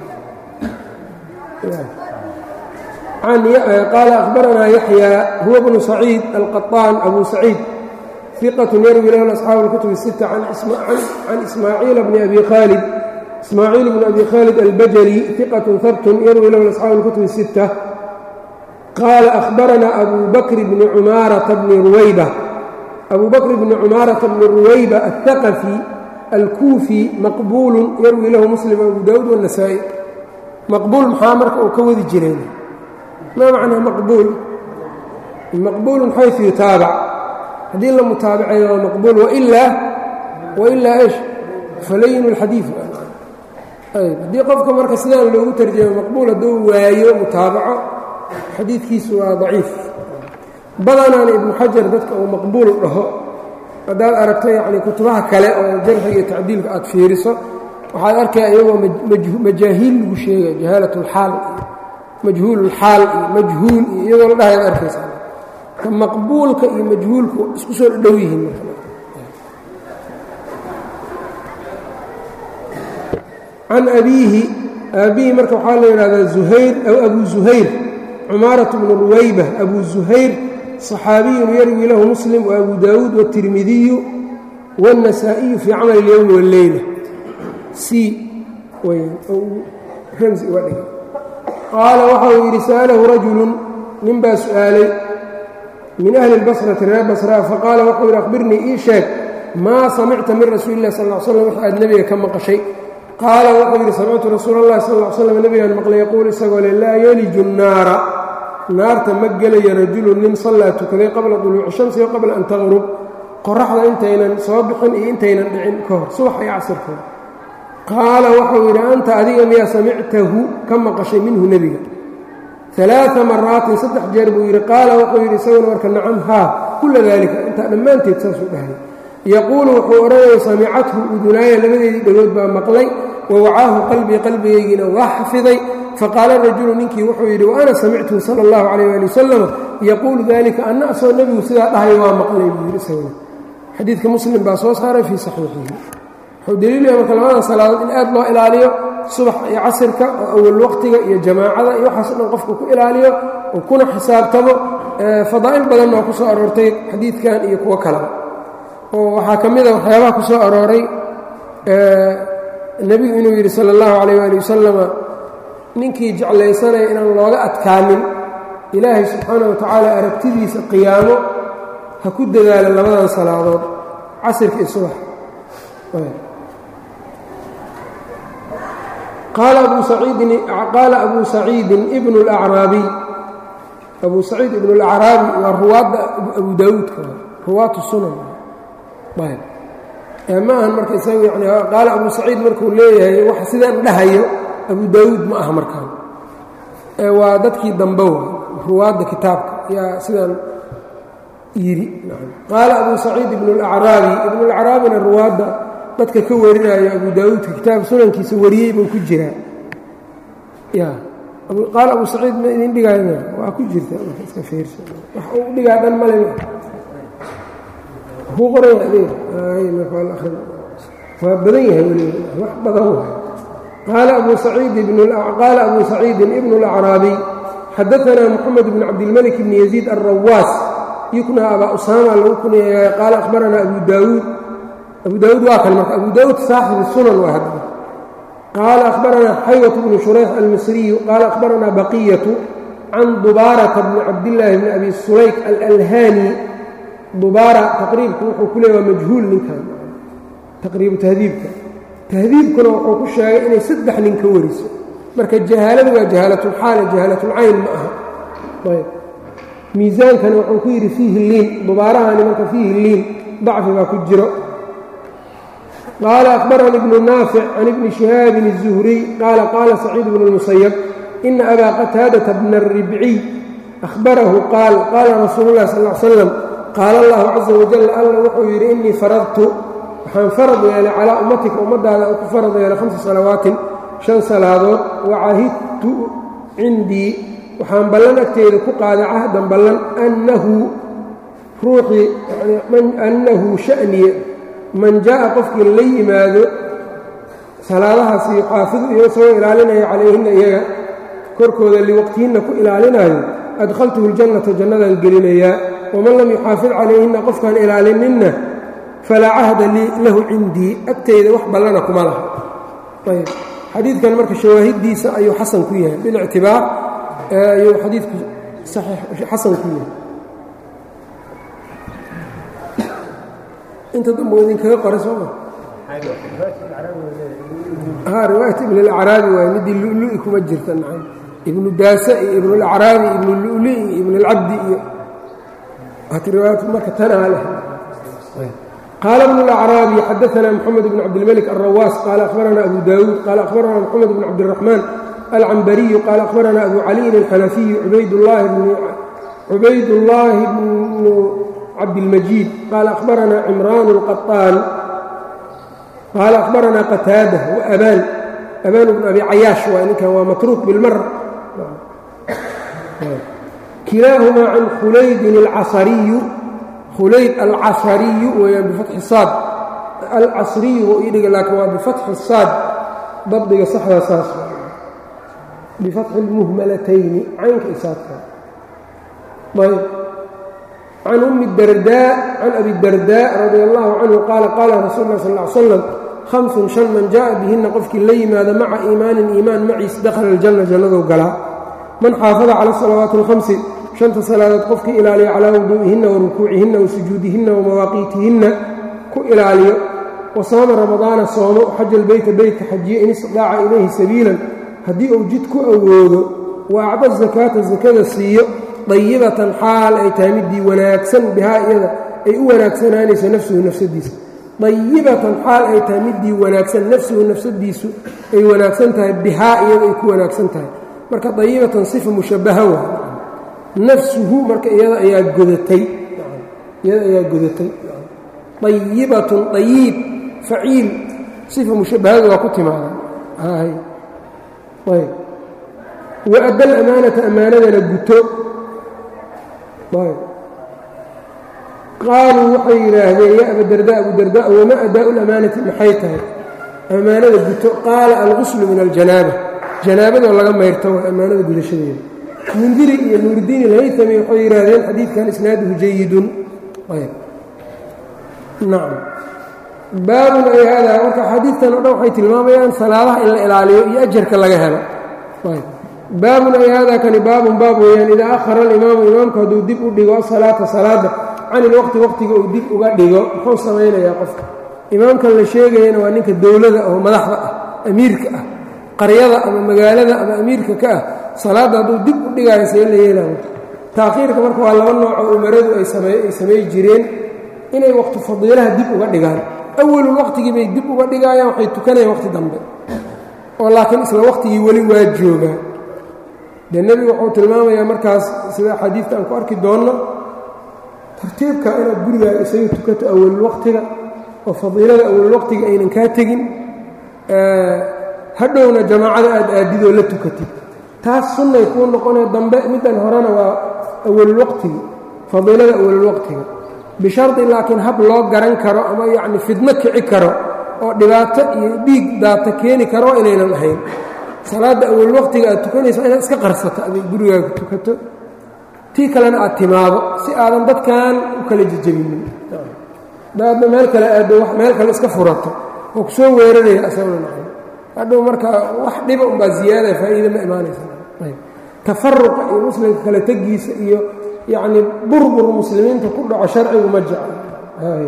qaala akhbaranaa yaxya huwa bnu saciid alqaطaan abu saciid ثqة yrwi lahu أصxaabu الكتب الستة can ismaaciil bni abi khaalid ismaaciil bn abi khaalid albajli ثiqة habt yarwi lahu أصxaabu الكتب الستة qaala أhbarana abu bakr bni cumaaraةa bni ruwayba abu bakr bni cumaaraةa bni ruwayba الثaqفي alkuufi maqbuul yarwi lahu muslim abu dawud والنasaaئي maqbuul maxaa marka uu ka wadi jireen maa macnaa maqbuul maqbuul xayثu yutaabac haddii la mutaabaceeyo waa maqbuul wailaa ish falayin اlxadiid haddii qofka marka sidaan loogu tarjamo maqbuul hadduu waayo mutaabaco xadiidkiisu waa daciif badanaana ibnu xajar dadka uu maqbuul dhaho haddaad aragto yacni kutubaha kale oo jarxiga iyo tacdiilka aad fiiriso waxaad arkaya iyagoo majaahiil lagu sheegaya jahaalat اlxaal majhuul اlxaal iyo majhuul iyo iyadoo la dhahayaad arkaysaa ka maqbuulka iyo majhuulku isku soo dhow yihiin can abiihi aabbihi marka waxaa la yidhahdaa zuhayr aw abu zuhayr cumaaraة bnu ruwayba abu zuhayr صaxaabiyun yarwi lahu muslim وabu daawuud wالtirmidiyu wالنasaaئiyu fii camal اlyowmi wاlleyla ramsi uga dhigay qaala waxa uu yidhi sa'alahu rajulu nin baa su'aalay min ahli اlbasrati reer basraa faqaala waxau yidhi akhbirnii ii sheeg maa samicta min rasuuli اlah sal ll slam wax aad nebiga ka maqashay qaala wuxuu yidhi samictu rasuula اllahi sal ll slam nebigaan maqlay yaquul isagoo le laa yeliju الnaara naarta ma gelaya rajulun nin sallaa tukaday qabla duluuci shamsi wa qabla an taqrub qoraxda intaynan soo bixin iyo intaynan dhicin ka hor subax iyo casirkooda qaala waxau yidhi anta adiga miyaa samictahu ka maqashay minhu nebiga ثaلaaثa maraatin 3 jeer buu yidhi qaala wuxuu yidhi isaguna marka nacam haa kula daalika intaa dhammaanteed saasuu dhahay yaquulu wuxuu odhanaya samicathu udunaaya labadeedii dhagood baa maqlay wawacaahu qalbii qalbigaygiina waa xafiday faqaala rajulu ninkii wuxuu yidhi wa ana samictuhu sala اllahu calayh ali wasalam yaquulu dalika anna asoo nebigu sidaa dhahay waa maqlay buu yidhi isaguna xadiidka muslim baa soo saaray fii saxiixihi wuxuu daliilaya marka labada salaadood in aad loo ilaaliyo subax iyo casirka oo awal waqtiga iyo jamaacada iyo waxaas dhan qofku ku ilaaliyo oo kuna xisaabtamo fadaa'il badanna oo ku soo aroortay xadiidkan iyo kuwo kaleba oo waxaa ka mid a waxyaabaha ku soo arooray nebigu inuu yidhi sala اllahu calayh waali wasalama ninkii jeclaysanaya inaan looga adkaanin ilaahay subxaana wa tacaala aragtidiisa qiyaamo ha ku dadaalo labadan salaadood casirka iyo subax qaala abu saciidin ibnu اlacraabiy abu saciid ibnu اlacraabi waa ruwaadda abu daawuudka ruwaatu sunan ma ahan marka isaga yani qaala abu saciid markuu leeyahay wax sidaan dhahayo abu daawuud ma aha markaan waa dadkii dambe wa ruwaadda kitaabka yaa sidaan yidhi qaala abu saciid ibnu اlacraabi ibnu اlacraabina ruwaadda dadka ka warinayo abu daawuudka kitaab sunankiisa wariyey buu ku jiraa qaala abu saciid ma idin dhigaayo waa ku jirta iska fiirsa wax uu dhigaa dhan male kuu qoraya adeeg waa badan yahay weliba wax badan waay qaala abu saciidin ibnu اlacraabiy xadaanaa moxamed bn cabdilmalik bni yaziid alrawaas yuknaa abaa usaama lagu kuniyaya qaala akhbaranaa abu daawuud waa kan marka abu daawuud saaxib sunan waa hadda qaala akhbaranaa xaywat bnu shurayx almisriyu qaala akhbaranaa baqiyatu can dubaarata bni cabdillaahi bni abi sulayk alalhaani dubaara taqriibku wuxuu ku leeya waa majhuul ninkan taqriibu tahdiibka tahdiibkuna wuxuu ku sheegay inay 3 nin ka wariso marka jahaaladu waa jahaalatulxaal jahaalatulcayn ma aha ayb miisaankana wuxuu ku yidhi fiihi liin dubaarahani marka fiihi liin dacfi baa ku jiro qaala akhbarani ibnu naafic can ibni shihaabin الzuhriy qaala qaala saciid bnu اlmusayab ina abaa qataadata bna الribciy ahbarahu qaal qaala rasuulu اllahi sal ll slam qaala allahu caza wajal alla wuxuu yidhi innii faradtu waxaan farad yeelay calaa ummatika ummaddaada oo ku farad yeelay 5 salawaatin 5 salaadood wacahidtu cindii waxaan ballan agteeda ku qaaday cahdan ballan annahu ruuxii annahu sha'niye man jaa'a qofkii la yimaado salaadahaas yuxaafidu iyo isagoo ilaalinaya calayhinna iyaga korkooda liwaqtihinna ku ilaalinayo adkhaltuhu ljannata jannadaan gelinayaa waman lam yuxaafid calayhinna qofkaan ilaalinninna falaa cahda lii lahu cindii agteyda wax ballana kuma laha ayb xadiidkan marka shawaahiddiisa ayuu xasan ku yahay bilictibaar ayuu xadiidku xasan ku yahay inta dambe idinkaga qoray sooma riwaayat ibn اlacraabi waay midii lulu-i kuma jirta nacam ibnu daasa iyo ibn اlacraabi ibnu luli iyo ibn اlcabdi iyo riwaayat marka tanaa leh قال ابن الأعرابي حدثنا محمد بن عبد الملك الرواس قال أخبرنا أبو داود قال أخبرنا محمد بن عبد الرحمن العنبري قال أخبرنا أبو علي الحنفي عبيد الله بن عبد المجيد قال أخبرنا عمران القطان قال أخبرنا قتادة وأبان بن أبي عياش وإن كان متروك بالمرة كلاهما عن خليد العصري وهي بفتح الصاد العصري وإيدك لكن بفتح الصاد ضبط صحة أساس بفتح المهملتين عنك إساتها طيب عن أم الدرداء عن أبي الدرداء رضي الله عنه قال رسول الله صلى الله عليه وسلم 5 شن من جاء بهن قفك اللي ماذا مع إيمان معي دخل الجنة جنة وقلاء من حافظ على الصلوات الخمس شنت صلاة قفك إلى على وضوئهن وركوعهن وسجودهن ومواقيتهن إلى لي وصام رمضان صوم وحج البيت حجي إن استطاع إليه سبيلا هدي أوجدك أوده وأعطى الزكاة السيئة طيبة حال أي تامدي وناكسن بها إذا أي وناكسن آنس نفسه الديس طيبة حال أي تامدي وناكسن نفسه الديس أي وناكسنتها بها إذا أي وناكسنتها مركا طيبة صفة مشبهة نفسه مركا إذا أي قدتي طيبة طيب فعيل صفة مشبهة وكنت معنا هاي طيب وأدى الأمانة أمانة لقدته طيب قالوا وحي إلهي يا أبو الدرداء وما أداء الأمانة محيتها أمانة لقدته قال الغسل من الجنابة جنابة والله ما يرتوى أمانة لقدته شديد منذري نور الدين الهيثمي وحي إلهي الحديث كان إسناده جيد طيب نعم باب أي هذا وكا حديث نوحي تلماميان صلاة إلا إلاليه يأجرك لغا طيب باب أي هذا كان باب يعني إذا أخر الإمام إمامك هدو دب أدقوا صلاة عن الوقت وقتك أدب أدقوا محو سمين يا قفك إمامك اللي شيئا وأنك الدولة أو مدحة أميرك قرية أما مقالة أما أميرك صلاة هدو دب أدقوا يسير لي له تأخيرك مركوا على النوع أمرد أي سمي جيرين إني وقت فضيلها دب أدقوا أول الوقت جيبي دب أدقوا وحيث كان وقت دنبه ولكن إسلا وقتي ولي واجوغا النبي وحو tilmaamaya markaas sida xadiidka aan ku arki doono tartiibka inaad guriga isaga tukato awal waqtiga oo fadiilada awal waqtiga aynan ka tagin hadhowna jamaacada aad aadido la tukatid taas sunnay ku noqonay dambe midan horena waa awal waqtiga fadiilada awal waqtiga bisharti laakiin hab loo garan karo ama yaani fidna kici karo oo dhibaato iyo dhiig daata keeni karo inaynan ahayn salaada awal waqtiga aad tukanayso inaad iska qarsato aad gurigaaga tukato tii kalena aad timaado si aadan dadkan u kala jajabinin daadna meel kale aado wax meel kale iska furato oo ku soo weeraraya asawna hadhow marka wax dhiba un baa ziyaada faa'iido ma imaanaysa ayb tafarruq iyo muslimka kala tagiisa iyo yaani burbur muslimiinta ku dhaco sharcigu ma jecel hay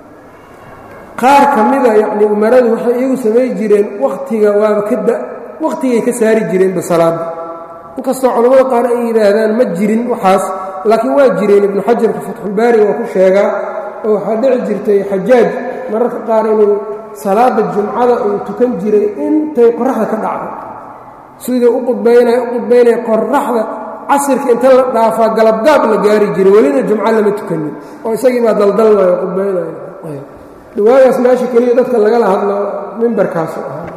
qaar kamida yaani umaradu waxay iyagu sameey jireen waqtiga waa kada waqtigay ka saari jireen bisalaada inkastoo culimada qaar ay yiraahdaan ma jirin waxaas laakiin waa jireen ibn Hajar ka Fathul Bari waa ku sheega oo waxa dhici jirtay Xajaaj mararka qaar inuu salaada jumcada uu tukan jiray intay qorraxda ka dhacdo sida u qudbaynay qorraxda casirka inta la dhaafaa galabgaab la gaari jiray walina jumcada lama tukanin oo isagii baa daldal waayo qudbaynay duwaayas meesha kaliya dadka laga hadlo minbarkaas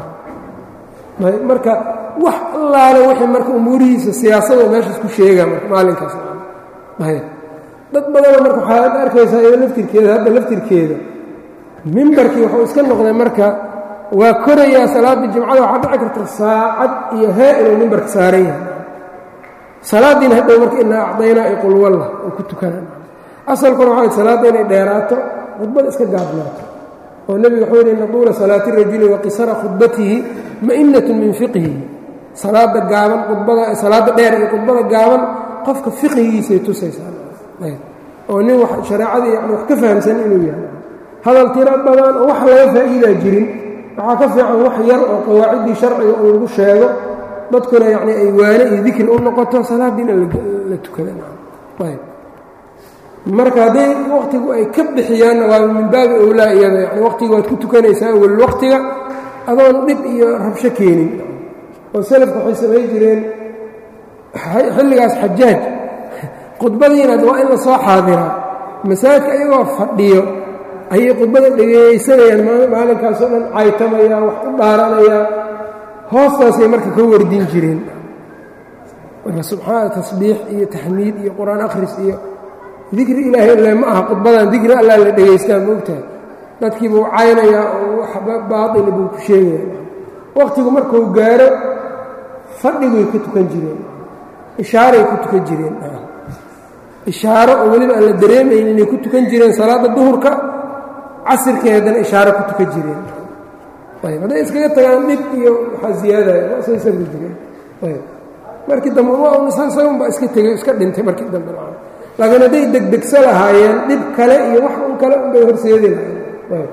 marka wax allaale wixii marka umuurihiisa siyaasadda meeshaas ku sheega maalinkaas dad badan marka waxaad arkaysaa iyada laftirkeeda mimbarkii wuxuu iska noqday marka waa korayaa salaada jumcada waxaa dhici karta saacad iyo inuu mimbarka saaran yahay salaadiina hadhow marka inaa acdaynaa ay qul wallah oo ku tukanaan asalkuna waxaa salaada inay dheeraato khudbada iska gaabnaato oo nabiga wuxuu yidhi naduula salaati rajuli wa qisara khudbatihi ma'inatun min fiqhihi salaada gaaban khudbada salaada dheer iyo khudbada gaaban qofka fiqhigiisa tusaysaa oo nin wax shariicada yani wax ka fahamsan inuu yahay hadal tiro badan oo wax laga faa'iidaa jirin waxaa ka fiican wax yar oo qawaacidii sharciga uu lagu sheego dadkuna yani ay waane iyo dikri u noqoto salaadiina la tukadaan marka hadday waqtigu ay ka bixiyaanna waa min baabi owlaa iyada yani waqtiga waad ku tukanaysaa awal waqtiga adoon dhib iyo rabsho keenin oo salafku waxay samayn jireen xilligaas xajaaj khudbadiina waa in la soo xaadiraa masaajidka iyagoo fadhiyo ayay khudbada dhegeysanayaan maalinkaasoo dhan caytamaya wax u dhaaranaya hoostaasay marka ka wardin jireen marka subxaana tasbiix iyo taxmiid iyo qur-aan akhris iyo dikri ilaahay ile ma aha khudbadan dikri allah la dhegaystaa moogtahay dadkii buu caynayaa oo waxba baatil buu ku sheegaya waqtigu markuu gaaro fadhiguy ka tukan jireen ishaaray ku tukan jireen ishaaro oo weliba aan la dareemayn inay ku tukan jireen salaada duhurka casirkeedana ishaaro ku tukan jireen ayb hadday iskaga tagaan dhib iyo waxaa ziyaadaya waasay sabri jireen ayb markii dambe isagunbaa iska tegey iska dhintay markii dambe laakiin hadday degdegsa lahaayeen dhib kale iyo wax un kale unbay horseedi lahaayeen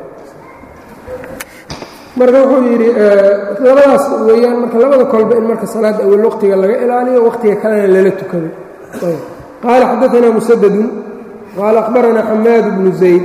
marka wuxuu yidhi labadaas weeyaan marka labada kolba in marka salaadda awal waqtiga laga ilaaliyo waqtiga kalena lala tukado qaala xadaanaa musadadun qaala akhbaranaa xamaad bnu zayd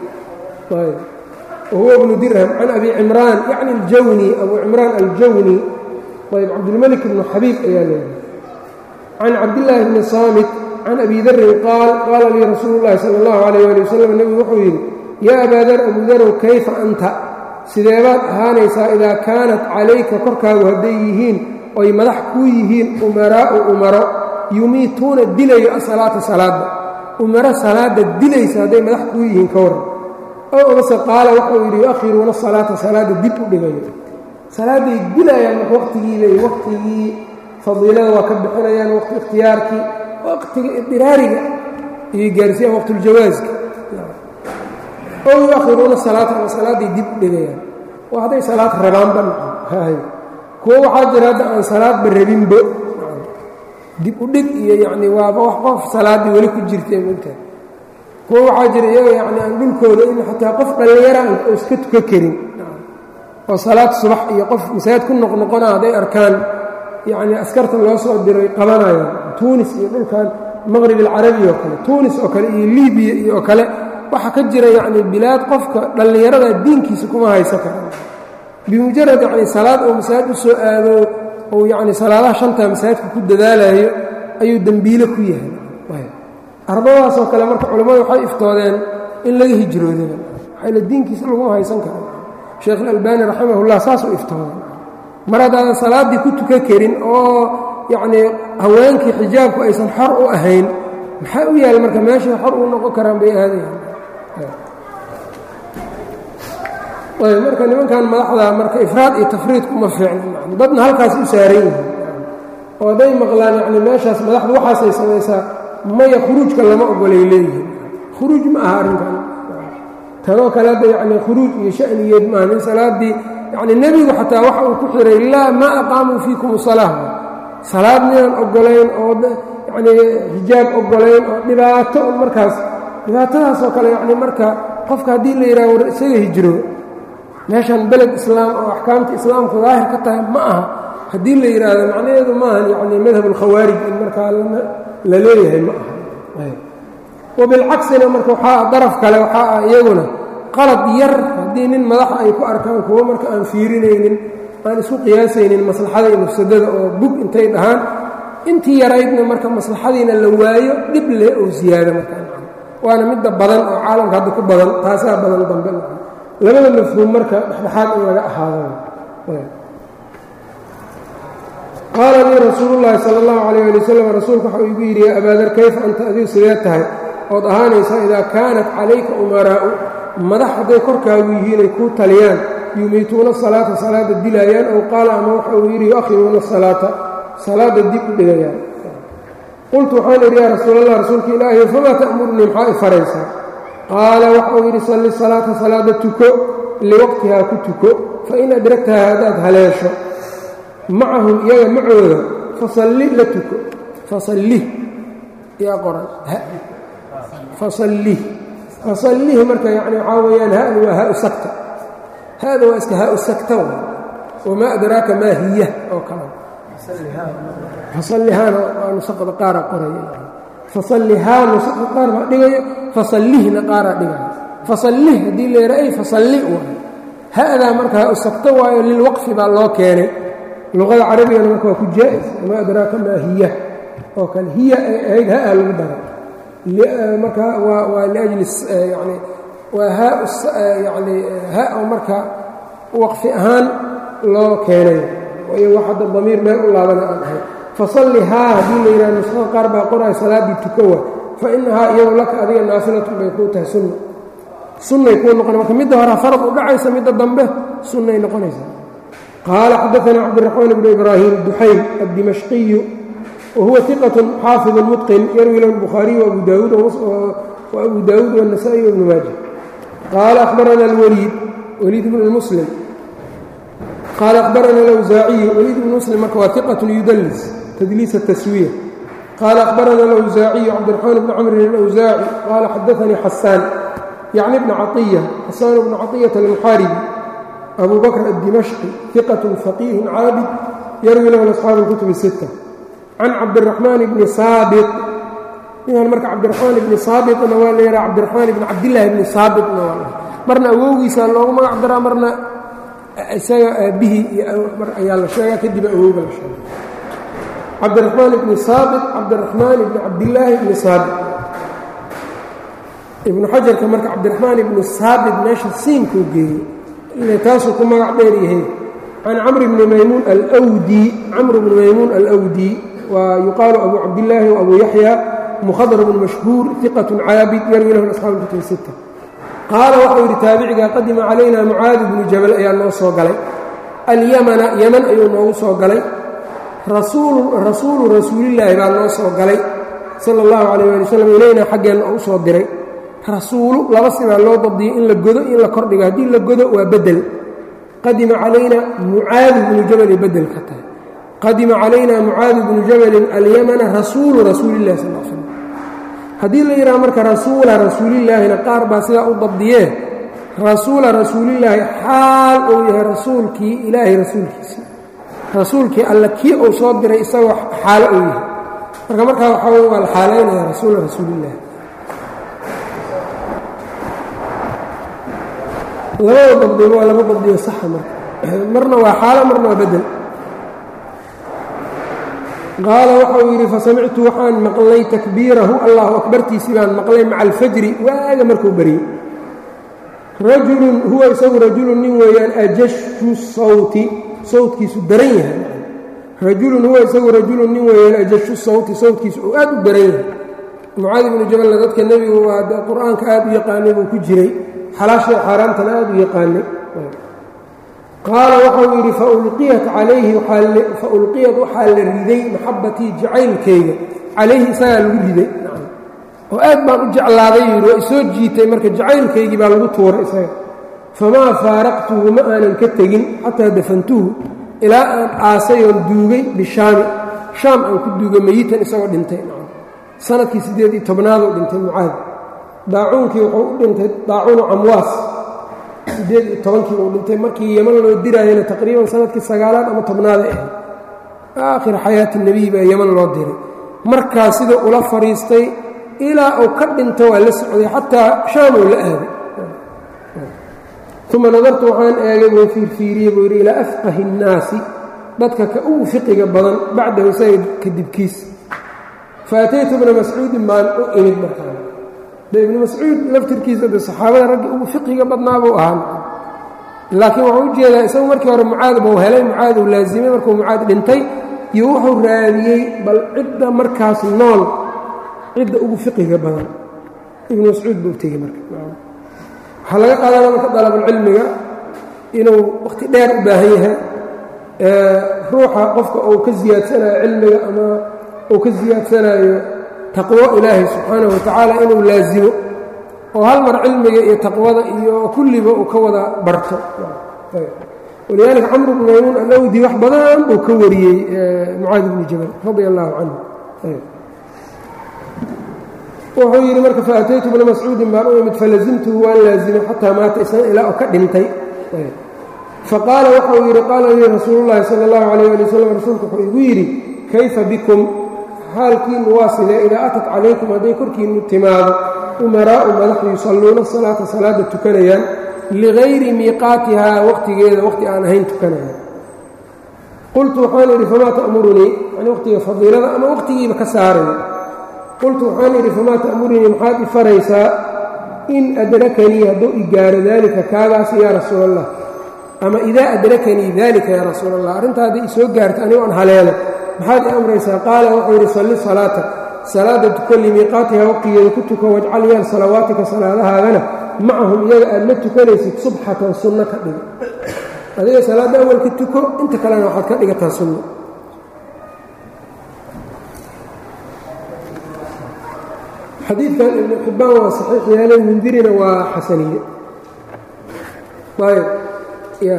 wahuwa bnu dirham can abi cimraan yacni aljawni abu cimraan aljawni ayb cabdilmalik bnu xabiib ayaa leeyahay can cabdillaahi bni saamit can abi darin qaal qaala lii rasuulu llahi sala allahu calayh ali wasalam nebigu wuxuu yidhi yaa abaa dar abu darow kayfa anta sideebaad ahaanaysaa idaa kaanat calayka korkaagu hadday yihiin oy madax kuu yihiin umaraa'u umaro yumiituuna dilayo asalaata salaadda umaro salaadda dilaysa hadday madax kuu yihiin ka waran ow amase qaala waxau yidhi yuakhiruuna asalaata salaadda dib u dhigayo salaadday dilayaan marka waqtigiibay waqtigii fadiilada waa ka bixinayaan waqti ikhtiyaarkii waqtiga idiraariga iyo gaarsiiyaan waqtuljawaaska ow yuakhiruuna salaata ama salaaday dib u dhigayaan oo hadday salaad rabaanba hay kuwo waxaa jira hadda aan salaadba rabinbo dib u dhig iyo yacni waaba wax qof salaaddii weli ku jirtay mogtahay kuwo waxaa jira iyaga yacni aan dhulkooda in xataa qof dhallinyara oo iska tuka karin oo salaad subax iyo qof masaajid ku noqnoqona hadday arkaan yacni askarta loo soo diray qabanayaan tuunis iyo dhulkan maqrib alcarabi oo kale tuunis oo kale iyo libiya iyo oo kale waxaa ka jira yacni bilaad qofka dhallinyarada diinkiisa kuma haysan karan bimujarad yacni salaad oo masaajid u soo aado ou yacni salaadaha shantaa masaajidka ku dadaalayo ayuu dembiile ku yahay ardadaasoo kale marka culammadu waxay iftoodeen in laga hijroodeen waxayla diinkiisa laguma haysan karan sheekh alalbani raximahullah saasuu iftooday mar haddaadan salaaddii ku tukan karin oo yacnii haweenkii xijaabku aysan xor u ahayn maxaa u yaal marka meeshay xor u noqon karaan bay aadayaan ayb marka nimankan madaxda marka ifraad iyo tafriid kuma fiicna dadna halkaas u saaran yihiin oo hadday maqlaan yacni meeshaas madaxdu waxaasay samaysaa maya khuruujka lama ogolay leeyihiin khuruuj ma aha arrinkan tanoo kale hadda yacni khuruuj iyo sha'nigeed maaha nin salaaddii yacni nebigu xataa waxa uu ku xiray laa maa aqaamuu fiikum salaah salaad ninaan ogolayn oo yacnii xijaab ogolayn oo dhibaato un markaas dhibaatadaasoo kale yacni marka qofka haddii la yidhaha war isaga hijro meeshan beled islaam oo axkaamta islaamku daahir ka tahay ma aha haddii la yidhaahdo macnaheedu maahan yacni madhab alkhawaarij in markaa la leeyahay ma aha wabilcaksina marka waxaa daraf kale waxaa ah iyaguna qalad yar haddii nin madaxa ay ku arkaan kuwo marka aan fiirinaynin aan isku qiyaasaynin maslaxada iyo mafsadada oo bug intay dhahaan intii yaraydna marka maslaxadiina la waayo dhib leh oo siyaada markaa waana midda badan oo caalamka hadda ku badan taasaa badan dambe labada mafhuum marka dhexdhexaad in laga ahaado qaala lii rasuulu llaahi sala allahu calayh ali wasalam rasuulku waxa uu igu yidhi yaa abaadar kayfa anta adigu sidee tahay ood ahaanaysaa idaa kaanat calayka umaraa'u madax hadday korkaagu yihiin ay kuu taliyaan yumiituuna salaata salaadda dilaayaan ow qaala ama waxa uu yidhi yuakhiruuna salaata salaadda dib u dhigayaan qultu waxaan idhi yaa rasuulallah rasuulka ilaahi famaa ta'murnii maxaa i faraysaa qaala waxa uu yidhi salli salaata salaadda tuko liwaqtihaa ku tuko fain adragtahaa haddaad haleesho macahum iyaga macooda fasalli la tuko fasallih yaa qoran fasallih fasallih marka yacni waxaa weeyaan ha'du waa haa'u sakta ha'da waa iska haa'u sakta wamaa adraaka maa hiya oo kale fasallihaana waa nusaqada qaara qoraya fasallihaa nusakha qaar baa dhigayo fasallihna qaaraa dhigayo fasallih haddii la yidhaa ay fasalli waayo ha'daa marka ha u sagto waayo lilwaqfi baa loo keenay luqada carabigana marka waa ku jaa'is wamaa adraaka maa hiya oo kale hiya ay ahayd ha-a lagu daray marka waa liajli yani waa yani ha oo marka waqfi ahaan loo keenay iyo wax hadda damiir meel u laabana aan ahay fasallihaa haddii la yidhaha nusqada qaar baa qoraya salaaddii tukowa fa inahaa iyado laka adiga naafilatun bay kuu tahay sunnay kuu noqona marka midda hore farad u dhacaysa midda dambe sunnay noqonaysaa qaala xadaثana cabdiraxmaan bnu ibraahim duxaym addimashqiyu wahuwa iqaة xaafiظ mutqin yarwi lahu الbukhaariي وabu daawuud والnasaئي وibnu maaja qaala akhbarana اlwliid wliid bn muslim qaala akhbarana اlawsaaciyu wliid bn muslim marka waa iqaة yudlis tdliis الtaswiya qaala akhbarana اlawsaaciyu cabdiraxmaan bn camrin اlawsaaci qaala xadaثanii xasaan yacni bna caطiya xasaan bnu caطiyaة almuxaaribi abu bakr aلdimashqi iqaة faqiih caabid yarwi lahu asxaabu اlkutub الsittة can cabdiraxmaan bni saabit ninkan marka cabdiraxmaan ibni saabitna waa la yidhaha cabdiraxmaan ibni cabdillaahi ibni saabitna waa la marna awowgiisaa loogu magac daraa marna isaga aabbihii mar ayaa la sheegaa kadib awowga la sheega cabdiraxmaan ibni saabit cabdiraxmaan ibni cabdillaahi ibni saabit ibnu xajarka marka cabdiraxmaan ibni saabit meesha siinkuu geeyey inay taasuu ku magac dheer yahay can camr bni maymuun alwdi camr bni maymuun alwdi ويuqaaل أbu cabdاللaahi وأbu yaحyى mkhadرb mashهوur ثiqة caabid yarwi lahu أصxaaب الكتب الستة qaala waxau yidhi taabiciga qadima calayna mucaad bnu jabal ayaa noo soo galay alyamana yaman ayuu noogu soo galay rasuulu rasuulillaahi baa noo soo galay salى الlahu عalيه alي wsلم ilayna xaggeenna oo u soo diray rasuulu laba sibaa loo dabdiyo in la godo in la kordhigo haddii la godo waa bedel qadima calayna mucaad bnu jabalay bedel ka tahay qadima calayna mucaad bnu jabalin alyamana rasuulu rasuulillahi sal l slam haddii la yidhaha marka rasuula rasuulillaahina qaar baa sidaa u dabdiyee rasuula rasuulillaahi xaal uu yahay rasuulkii ilaahay rasuulkiisii rasuulkii alla kii uu soo diray isagoo xaalo uu yahay markaa waxaa wey waa la xaalaynaya rasuula rasuulillaahi labada dabdiba waa laba dabdiyo saxa marna waa xaalo marna waa bedel qaala waxau yidhi fasamictu waxaan maqlay takbiirahu allahu akbartiisii baan maqlay maca alfajri waaga markuu baryey rajulun huwa isagu rajulun nin weeyaan ajashu sawti sawtkiisu daran yahay rajulun huwa isagu rajulun nin weeyaan ajashu sawti sawtkiisu uu aad u daran yahay mucaad ibnu jabalna dadka nebigu waa qur-aanka aad u yaqaanay buu ku jiray xalaashii xaaraamtana aad u yaqaanay qaala waxau yidhi faulqiyat waxaa la riday maxabbatii jacaylkayga calayhi isagaa lagu riday oo aad baan u jeclaaday yidhi waa isoo jiitay marka jacaylkaygii baa lagu tuuray isaga famaa faaraqtuhu ma aanan ka tegin xataa dafantuhu ilaa aan aasay oon duugay bishaami shaam aan ku duugay meyitan isagoo dhintay sanadkii 18aaduu dhintay mucaad daacuunkii wuxuu u dhintay daacuunu camwaas 18kii uu dhintay markii yeman loo diraayana taqriiban sanadkii 9aad ama 10aad ay ahayd aakhir xayaati nebiy baa yeman loo diray markaa sida ula fadhiistay ilaa uu ka dhinto waa la socday xataa shaam uu la aaday uma nadartu waxaan eegay buu fiirfiiriyey buu yidhi ilaa afqahi الnaasi dadka ka ugu fiqiga badan bacdahu isaga kadibkiis faataytu ibna mascuudin baan u imid markaa de ibnu mascuud laftirkiisa de saxaabada raggi ugu fiqiga badnaa buu ahaa laakiin waxuu u jeedaa isagu markii hore mucaad buu helay mucaad uu laasimay markuu mucaad dhintay iyo wuxuu raadiyey bal cidda markaas nool cidda ugu fiqiga badan ibnu mascuud buu tegey marka waxaa laga qaadanaa marka dalabulcilmiga inuu wakhti dheer u baahan yahay ruuxa qofka uu ka siyaadsanayo cilmiga ama uu ka siyaadsanayo taqwo ilaahay subxaanahu watacaala inuu laasimo oo hal mar cilmiga iyo taqwada iyo kulliba uu ka wada barto walidaalika camr bnu maymuun alawdi wax badan buu ka wariyey mucaad bni jabal radia allahu canhu wuxuu yidhi marka faataytu bna mascuudin baan u imid falazimtuhu waan laazimay xataa maata isna ilaa uu ka dhintay faqaala waxau yidhi qaala lii rasuulu llaahi sala allahu calayh ali wasalam rasuulku wuxuu igu yidhi kayfa bikum xaalkiinu waa sidee idaa atat calaykum hadday korkiinnu timaado umaraa'u madaxdu yusalluuna salaata salaada tukanayaan ligayri miiqaatihaa waqtigeeda waqti aan ahayn tukanayaan qultu waxaan idhi famaa ta'murunii yani waqtiga fadiilada ama waqtigiiba ka saaraya qultu waxaan idhi famaa ta'murunii maxaad i faraysaa in adrakanii hadduu i gaaro daalika kaagaas yaa rasuul allah ama idaa adrakanii daalika yaa rasuul allah arrintaa hadday i soo gaarta anigo aan haleelo maxaad i amraysaa qaala wuxuu yidhi salli salaata salaada tuko limiiqaatihaa waqtigeeda ku tuko wajcal yeel salawaatika salaadahaagana macahum iyaga aad la tukanaysid subxatan sunno ka dhiga adiga salaadda awalka tuko inta kalena waxaad ka dhigataa sunno xadiidkan ibnu xibbaan waa saxiix yeelay mundirina waa xasaniye ayb ya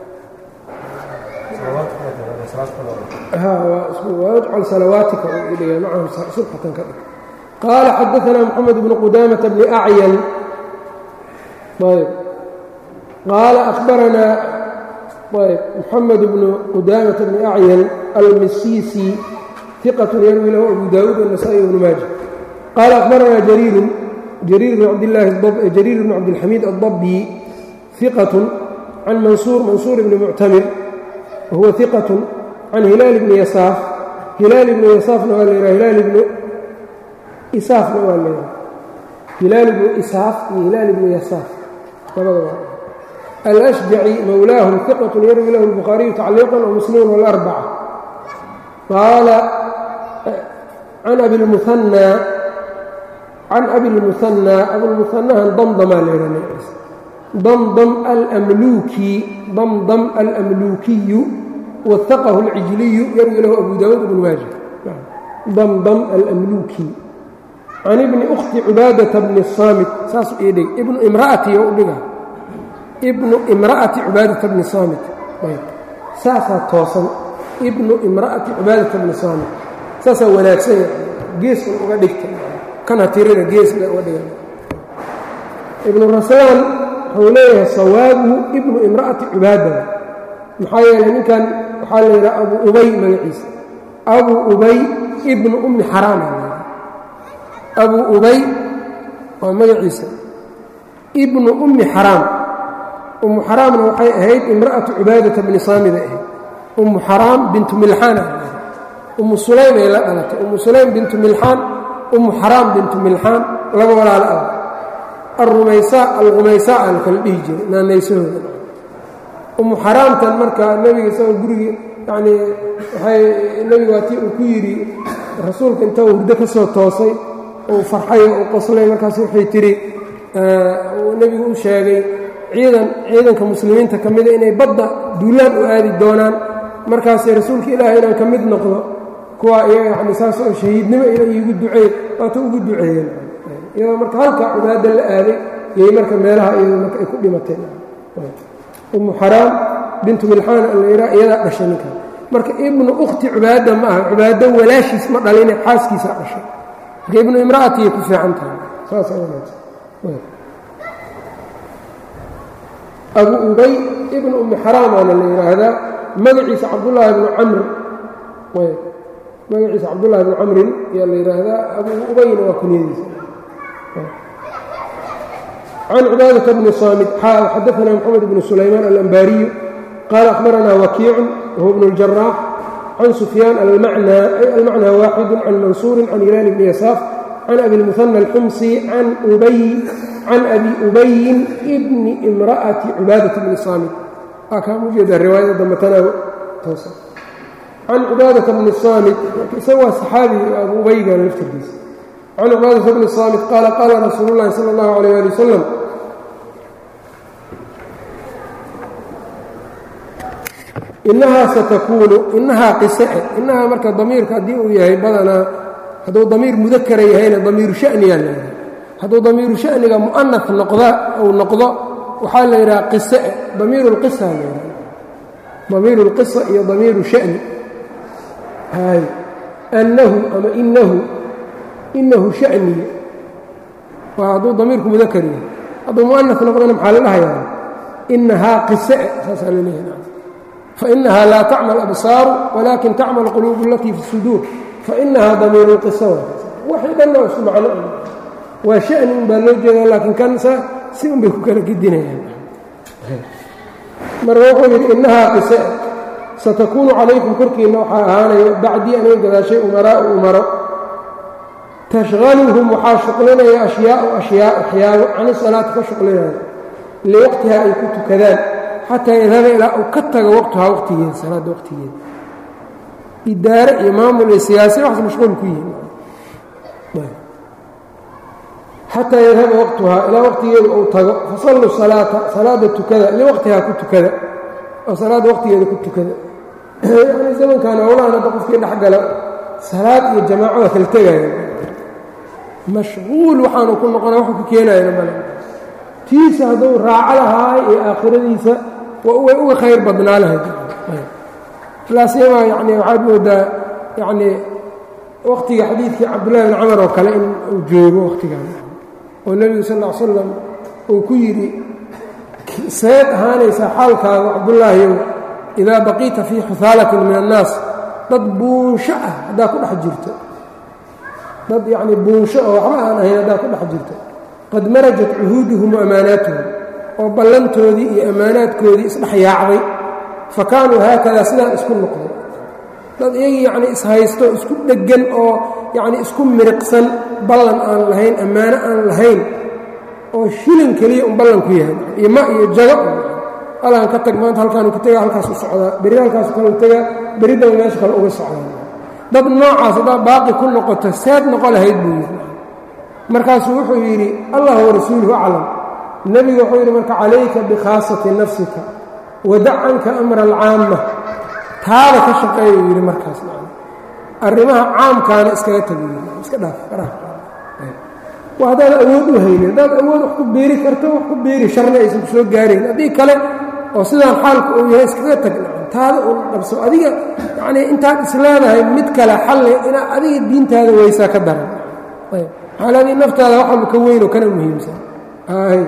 wajcal salawaatika u dhiga macahum subxatan ka dhig qaala xadaanaa moxamed bnu qudaamata bni acyan ayb qaala ahbaranaa محمد بن قدامة بن أعين المسيسي ثقة يروي له أبو داود والنسائي وابن ماجه قال أخبرنا جرير بن عبد الحميد الضبي ثقة عن منصور بن معتمر وهو ثقة عن هلال بن يساف هلال بن يساف نواليرا هلال بن إساف نواليرا هلال بن إساف هلال بن يساف الأشجعي مولاهم ثقة يروي له البخاري تعليقا ومسلم والأربعة قال عن أبي المثنى أبو المثنى ضمضم الأملوكي وثقه العجلي يروي له أبو داود بن ماجه ضمضم الأملوكي عن ابن أخت عبادة بن الصامت ساس إيدي ابن امرأتي يؤدقها ibnu imra'ati cibaadata bni saamit saasaa toosan ibnu imra'ati cibaadata bni saamit saasaa wanaagsan geeskan uga dhigta kana tirina geesga uga dhigan ibnu raslaan wuxuu leeyahay sawaabuhu ibnu imra'ati cibaadada maxaa yeelay ninkan waxaa la yidhaha abu ubay magaciisa abu ubay ibnu ummi xaraam abu ubay waa magaciisa ibnu ummi xaraam umu xaraamna waxay ahayd imra'atu cibaadata bni saamida ahayd umu xaraam bintu milxaan umu sulaym ay la dhalatay umu sulaym bintu milxaan umu xaraam bintu milxaan laba walaalo ah alrumaysaa aan kala dhihi jiray naanaysahooda umu xaraamtan marka nebiga isagoo gurigii yacnii waxay nebiga waatii uu ku yidhi rasuulka inta uu hurdo ka soo toosay uu farxay oo uu qoslay markaas waxay tidhi uu nebigu u sheegay ciidanka muslimiinta ka mida inay badda duulaan u aadi doonaan markaasay rasuulka ilaahay inaan ka mid noqdo kuwaa iyaga yani saas oo shahiidnimo iigu duceey waata ugu duceeyeen iyadoo marka halkaa cibaada la aaday yay marka meelaha iyado marka ay ku dhimateen umu xaraam bintu milxaan allayraa iyadaa dhashay ninkan marka ibnu ukhti cibaada ma aha cibaado walaashiis ma dhaline xaaskiisaa dhashay marka ibnu imra'atiyay ku fiican tahay saasa wanaagsan abu ubay ibnu ummi xaraamaana la yidhaahdaa magaciisa cabdullaahi bnu camr magaciisa cabdullaahi bnu camrin ayaa la yidhaahdaa abu ubayna waa kunyadiisa can cibaadata bni saamid xadaanaa moxamed bnu sulaymaan alambaariyu qaala akhbaranaa wakiicun wahuwa bnu اljaraax can sufyaan almacnaa ay almacnaa waaxidu can mansuurin can hilaal bni yasaaf can abi lmuhana alxumsi can abi ubayin bni imra'ati cibaadata bni saamid waa kaan ujeedaa riwaayada dambatana toosa can cibaadata bni saamid isaga waa saxaabiga abu ubaygan laftirkiisa can cibaadata bni saamid qaala qaala rasuulu llahi sala allahu alayh ali wasalam inahaa satakuunu inahaa qise inahaa marka damiirka haddii uu yahay badanaa hadduu damiir mudakara yahayna damiiru shaniyaa la yidhaha hadduu damiiru shaniga mu'anaf noqdo waxaa la yidhaha qise damiiru lqisa la yidhaha damiiru lqisa iyo damiiru shani hay annahu ama inahu shaniya waa hadduu damiirku mudakar yahay hadduu mu'anaf noqdona maxaa la dhahayaa inahaa qise saasaa laleeyahay fainaha laa tacma alabsaaru walaakin tacma alquluubu alatii fi suduur fainahaa damiiru lqisa waxay dhan oo isku macno waa shani un baa loo jeedaa laakiin kansa si un bay ku kala gedinayaan marka wuxuu yidhi inahaa qise satakuunu calaykum korkiinna waxaa ahaanayo bacdii aniga gadaashay umaraau umaro tashhaluhum waxaa shuqlinaya ashyaau waxyaabo cani salaati ka shuqlinaya liwaqtiha ay ku tukadaan xataa yadhaba ilaa uu ka tago waqtuhaa waqtigeeda salaadda waqtigeeda idaare iyo maamul iyo siyaasiya waxas mashquul ku yihiin xataa yadhaba waqtuhaa ilaa waqtigeeda uu tago fasallu salaata salaada tukada liwaqtihaa ku tukada oo salaadda waqtigeeda ku tukada yani zamankan howlahan hadda qofkii dhexgala salaad iyo jamaaco waa kala tegaya mashquul waxaanu ku noqona waxu ku keenayana male tiisa hadduu raaco lahaay iyo aakhiradiisa way uga khayr badnaa lahayd laasiyama yani waxaad moodaa yani waqtiga xadiidkii cabdullahi bin camar oo kale in uu joogo waqtigan oo nebigu sal ll ly slam uu ku yidhi seed ahaanaysaa xaalkaagu cabdullaahiyow idaa baqiita fii xuhaalatin min annaas dad buunsho ah haddaa ku dhex jirto dad yacni buunsho oo waxba aan ahayn haddaa ku dhex jirto qad marajat cuhuuduhum wa amaanaatuhum oo ballantoodii iyo ammaanaadkoodii isdhex yaacday fa kaanuu haakadaa sidaan isku noqday dad iyagii yacni ishaysto isku dheggan oo yacni isku miriqsan ballan aan lahayn ammaano aan lahayn oo shilin keliya un ballan ku yahay iyo ma iyo jago alaan ka tag maanta halkaanu ka tegaa halkaas u socdaa berri halkaasu kale tegaa berri daba meesha kale uga socdaa dad noocaas haddaa baaqi ku noqoto seed noqo lahayd buu yidhi markaasuu wuxuu yidhi allah warasuuluhu aclam nebigu wuxuu yidhi marka calayka bikhaasati nafsika wadac canka amra alcaama taada ka shaqeeya uu yidhi markaas arrimaha caamkaana iskaga tagu yidhi iska dhaaf waa haddaad awood u haynin haddaad awood wax ku beeri karto wax ku beeri sharna aysan ku soo gaarayn haddii kale oo sidaan xaalku uu yahay iskaga tag taada u dhabso adiga yacnii intaad isleedahay mid kale xalle inaad adiga diintaada weysaa ka daran xaaladii naftaada wax walba ka weyn oo kana muhiimsan ayb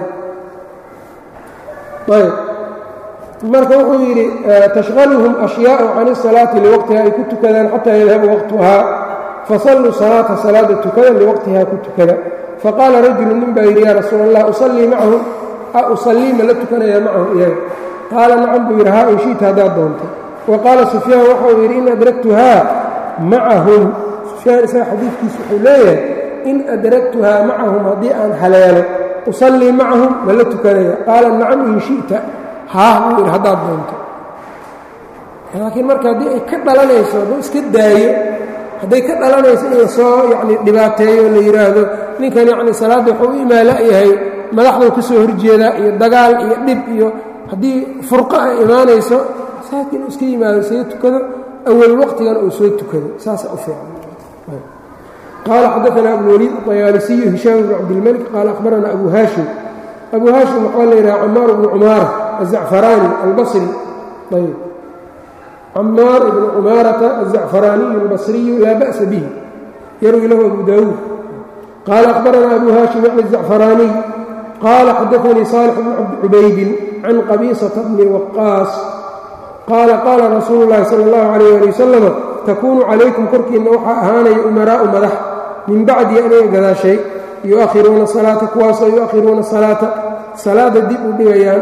marka wuxuu yidhi tashhaluhum ashyaau can isalaati liwaqtiha ay ku tukadaan xataa yadhaba waqtuhaa fasalluu salaata salaada tukada liwaqtihaa ku tukada faqaala rajulu nin baa yidhi yaa rasuul allah usallii macahum usallii ma la tukanayaa macahum iyaga qaala nacam buu yidhi haa in shi'ta haddaad doonto wa qaala sufyaan waxau yidhi in adraktuhaa macahum sufyaan isaga xadiidkiisa wuxuu leeyahay in adraktuhaa macahum haddii aan haleelo usallii macahum ma la tukanaya qaala nacam in shi'ta haah buu yidhi haddaad doonto laakiin marka haddii ay ka dhalanayso hadduu iska daayo hadday ka dhalanayso in la soo yacni dhibaateeyo la yidhaahdo ninkan yacni salaadda wuxuu u imaala-yahay madaxduu ka soo horjeedaa iyo dagaal iyo dhib iyo haddii furqo ay imaanayso saadka inuu iska yimaado isaga tukado awal waqtigan uu soo tukado saasa u fiican qaala xadaanaa abulwaliid ayaalisiyu hishaam bnu cabdilmalik qaala akhbaranaa abu haashim waxaa la yidhaha camaar bnu cumaara azacfaraani albasri ayb camaar ibnu cumaarata azacfaraaniyu albasriyu laa ba'sa bihi yarwi lahu abu daawuud qaala akhbaranaa abu haashim yacni azacfaraaniy qaala xadaanii saalix bnu cabdi cubaydin can qabiisata bni waqaas qaala qaala rasuulu llaahi sala allahu calayh ali wasalama takuunu calaykum korkiinna waxaa ahaanaya umaraa'u madax min bacdii aniga gadaashay yu-akhiruuna salaata kuwaasoo yu-akhiruuna salaata salaada dib u dhigayaan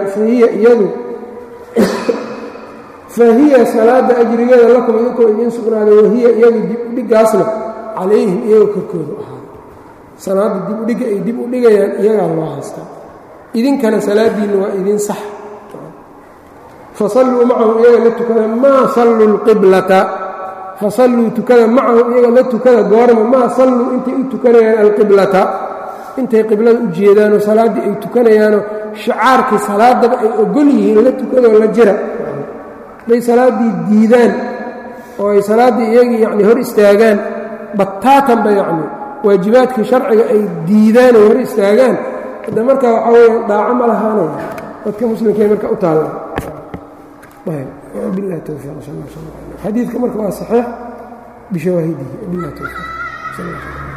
fahiya salaada ajrigeeda lakum idinkoo idiin sugnaaday wahiya iyadu dib u dhigaasna calayhim iyaga korkoodu ahaada salaadda dib u dhigga ay dib u dhigayaan iyagaa loo haystaa idinkana salaadiinna waa idin sax fasalluu macahum iyaga la tukada maa salluu lqiblata fasalluu tukada macahum iyaga la tukada goorma maa salluu intay u tukanayaan alqiblata intay qiblada u jeedaanoo salaaddii ay tukanayaanoo shacaarkii salaadaba ay ogol yihiin la tukadoo la jira hadday salaaddii diidaan oo ay salaaddii iyagii yacni hor istaagaan bataatanba yacni waajibaadkii sharciga ay diidaan oo hor istaagaan hadda markaa waxaa weeyaan dhaaco ma lahaanaya dadka muslimkay marka u taalla billahi towfiiq xadiidka marka waa saxiix bishawaahidihi billahi towfiiq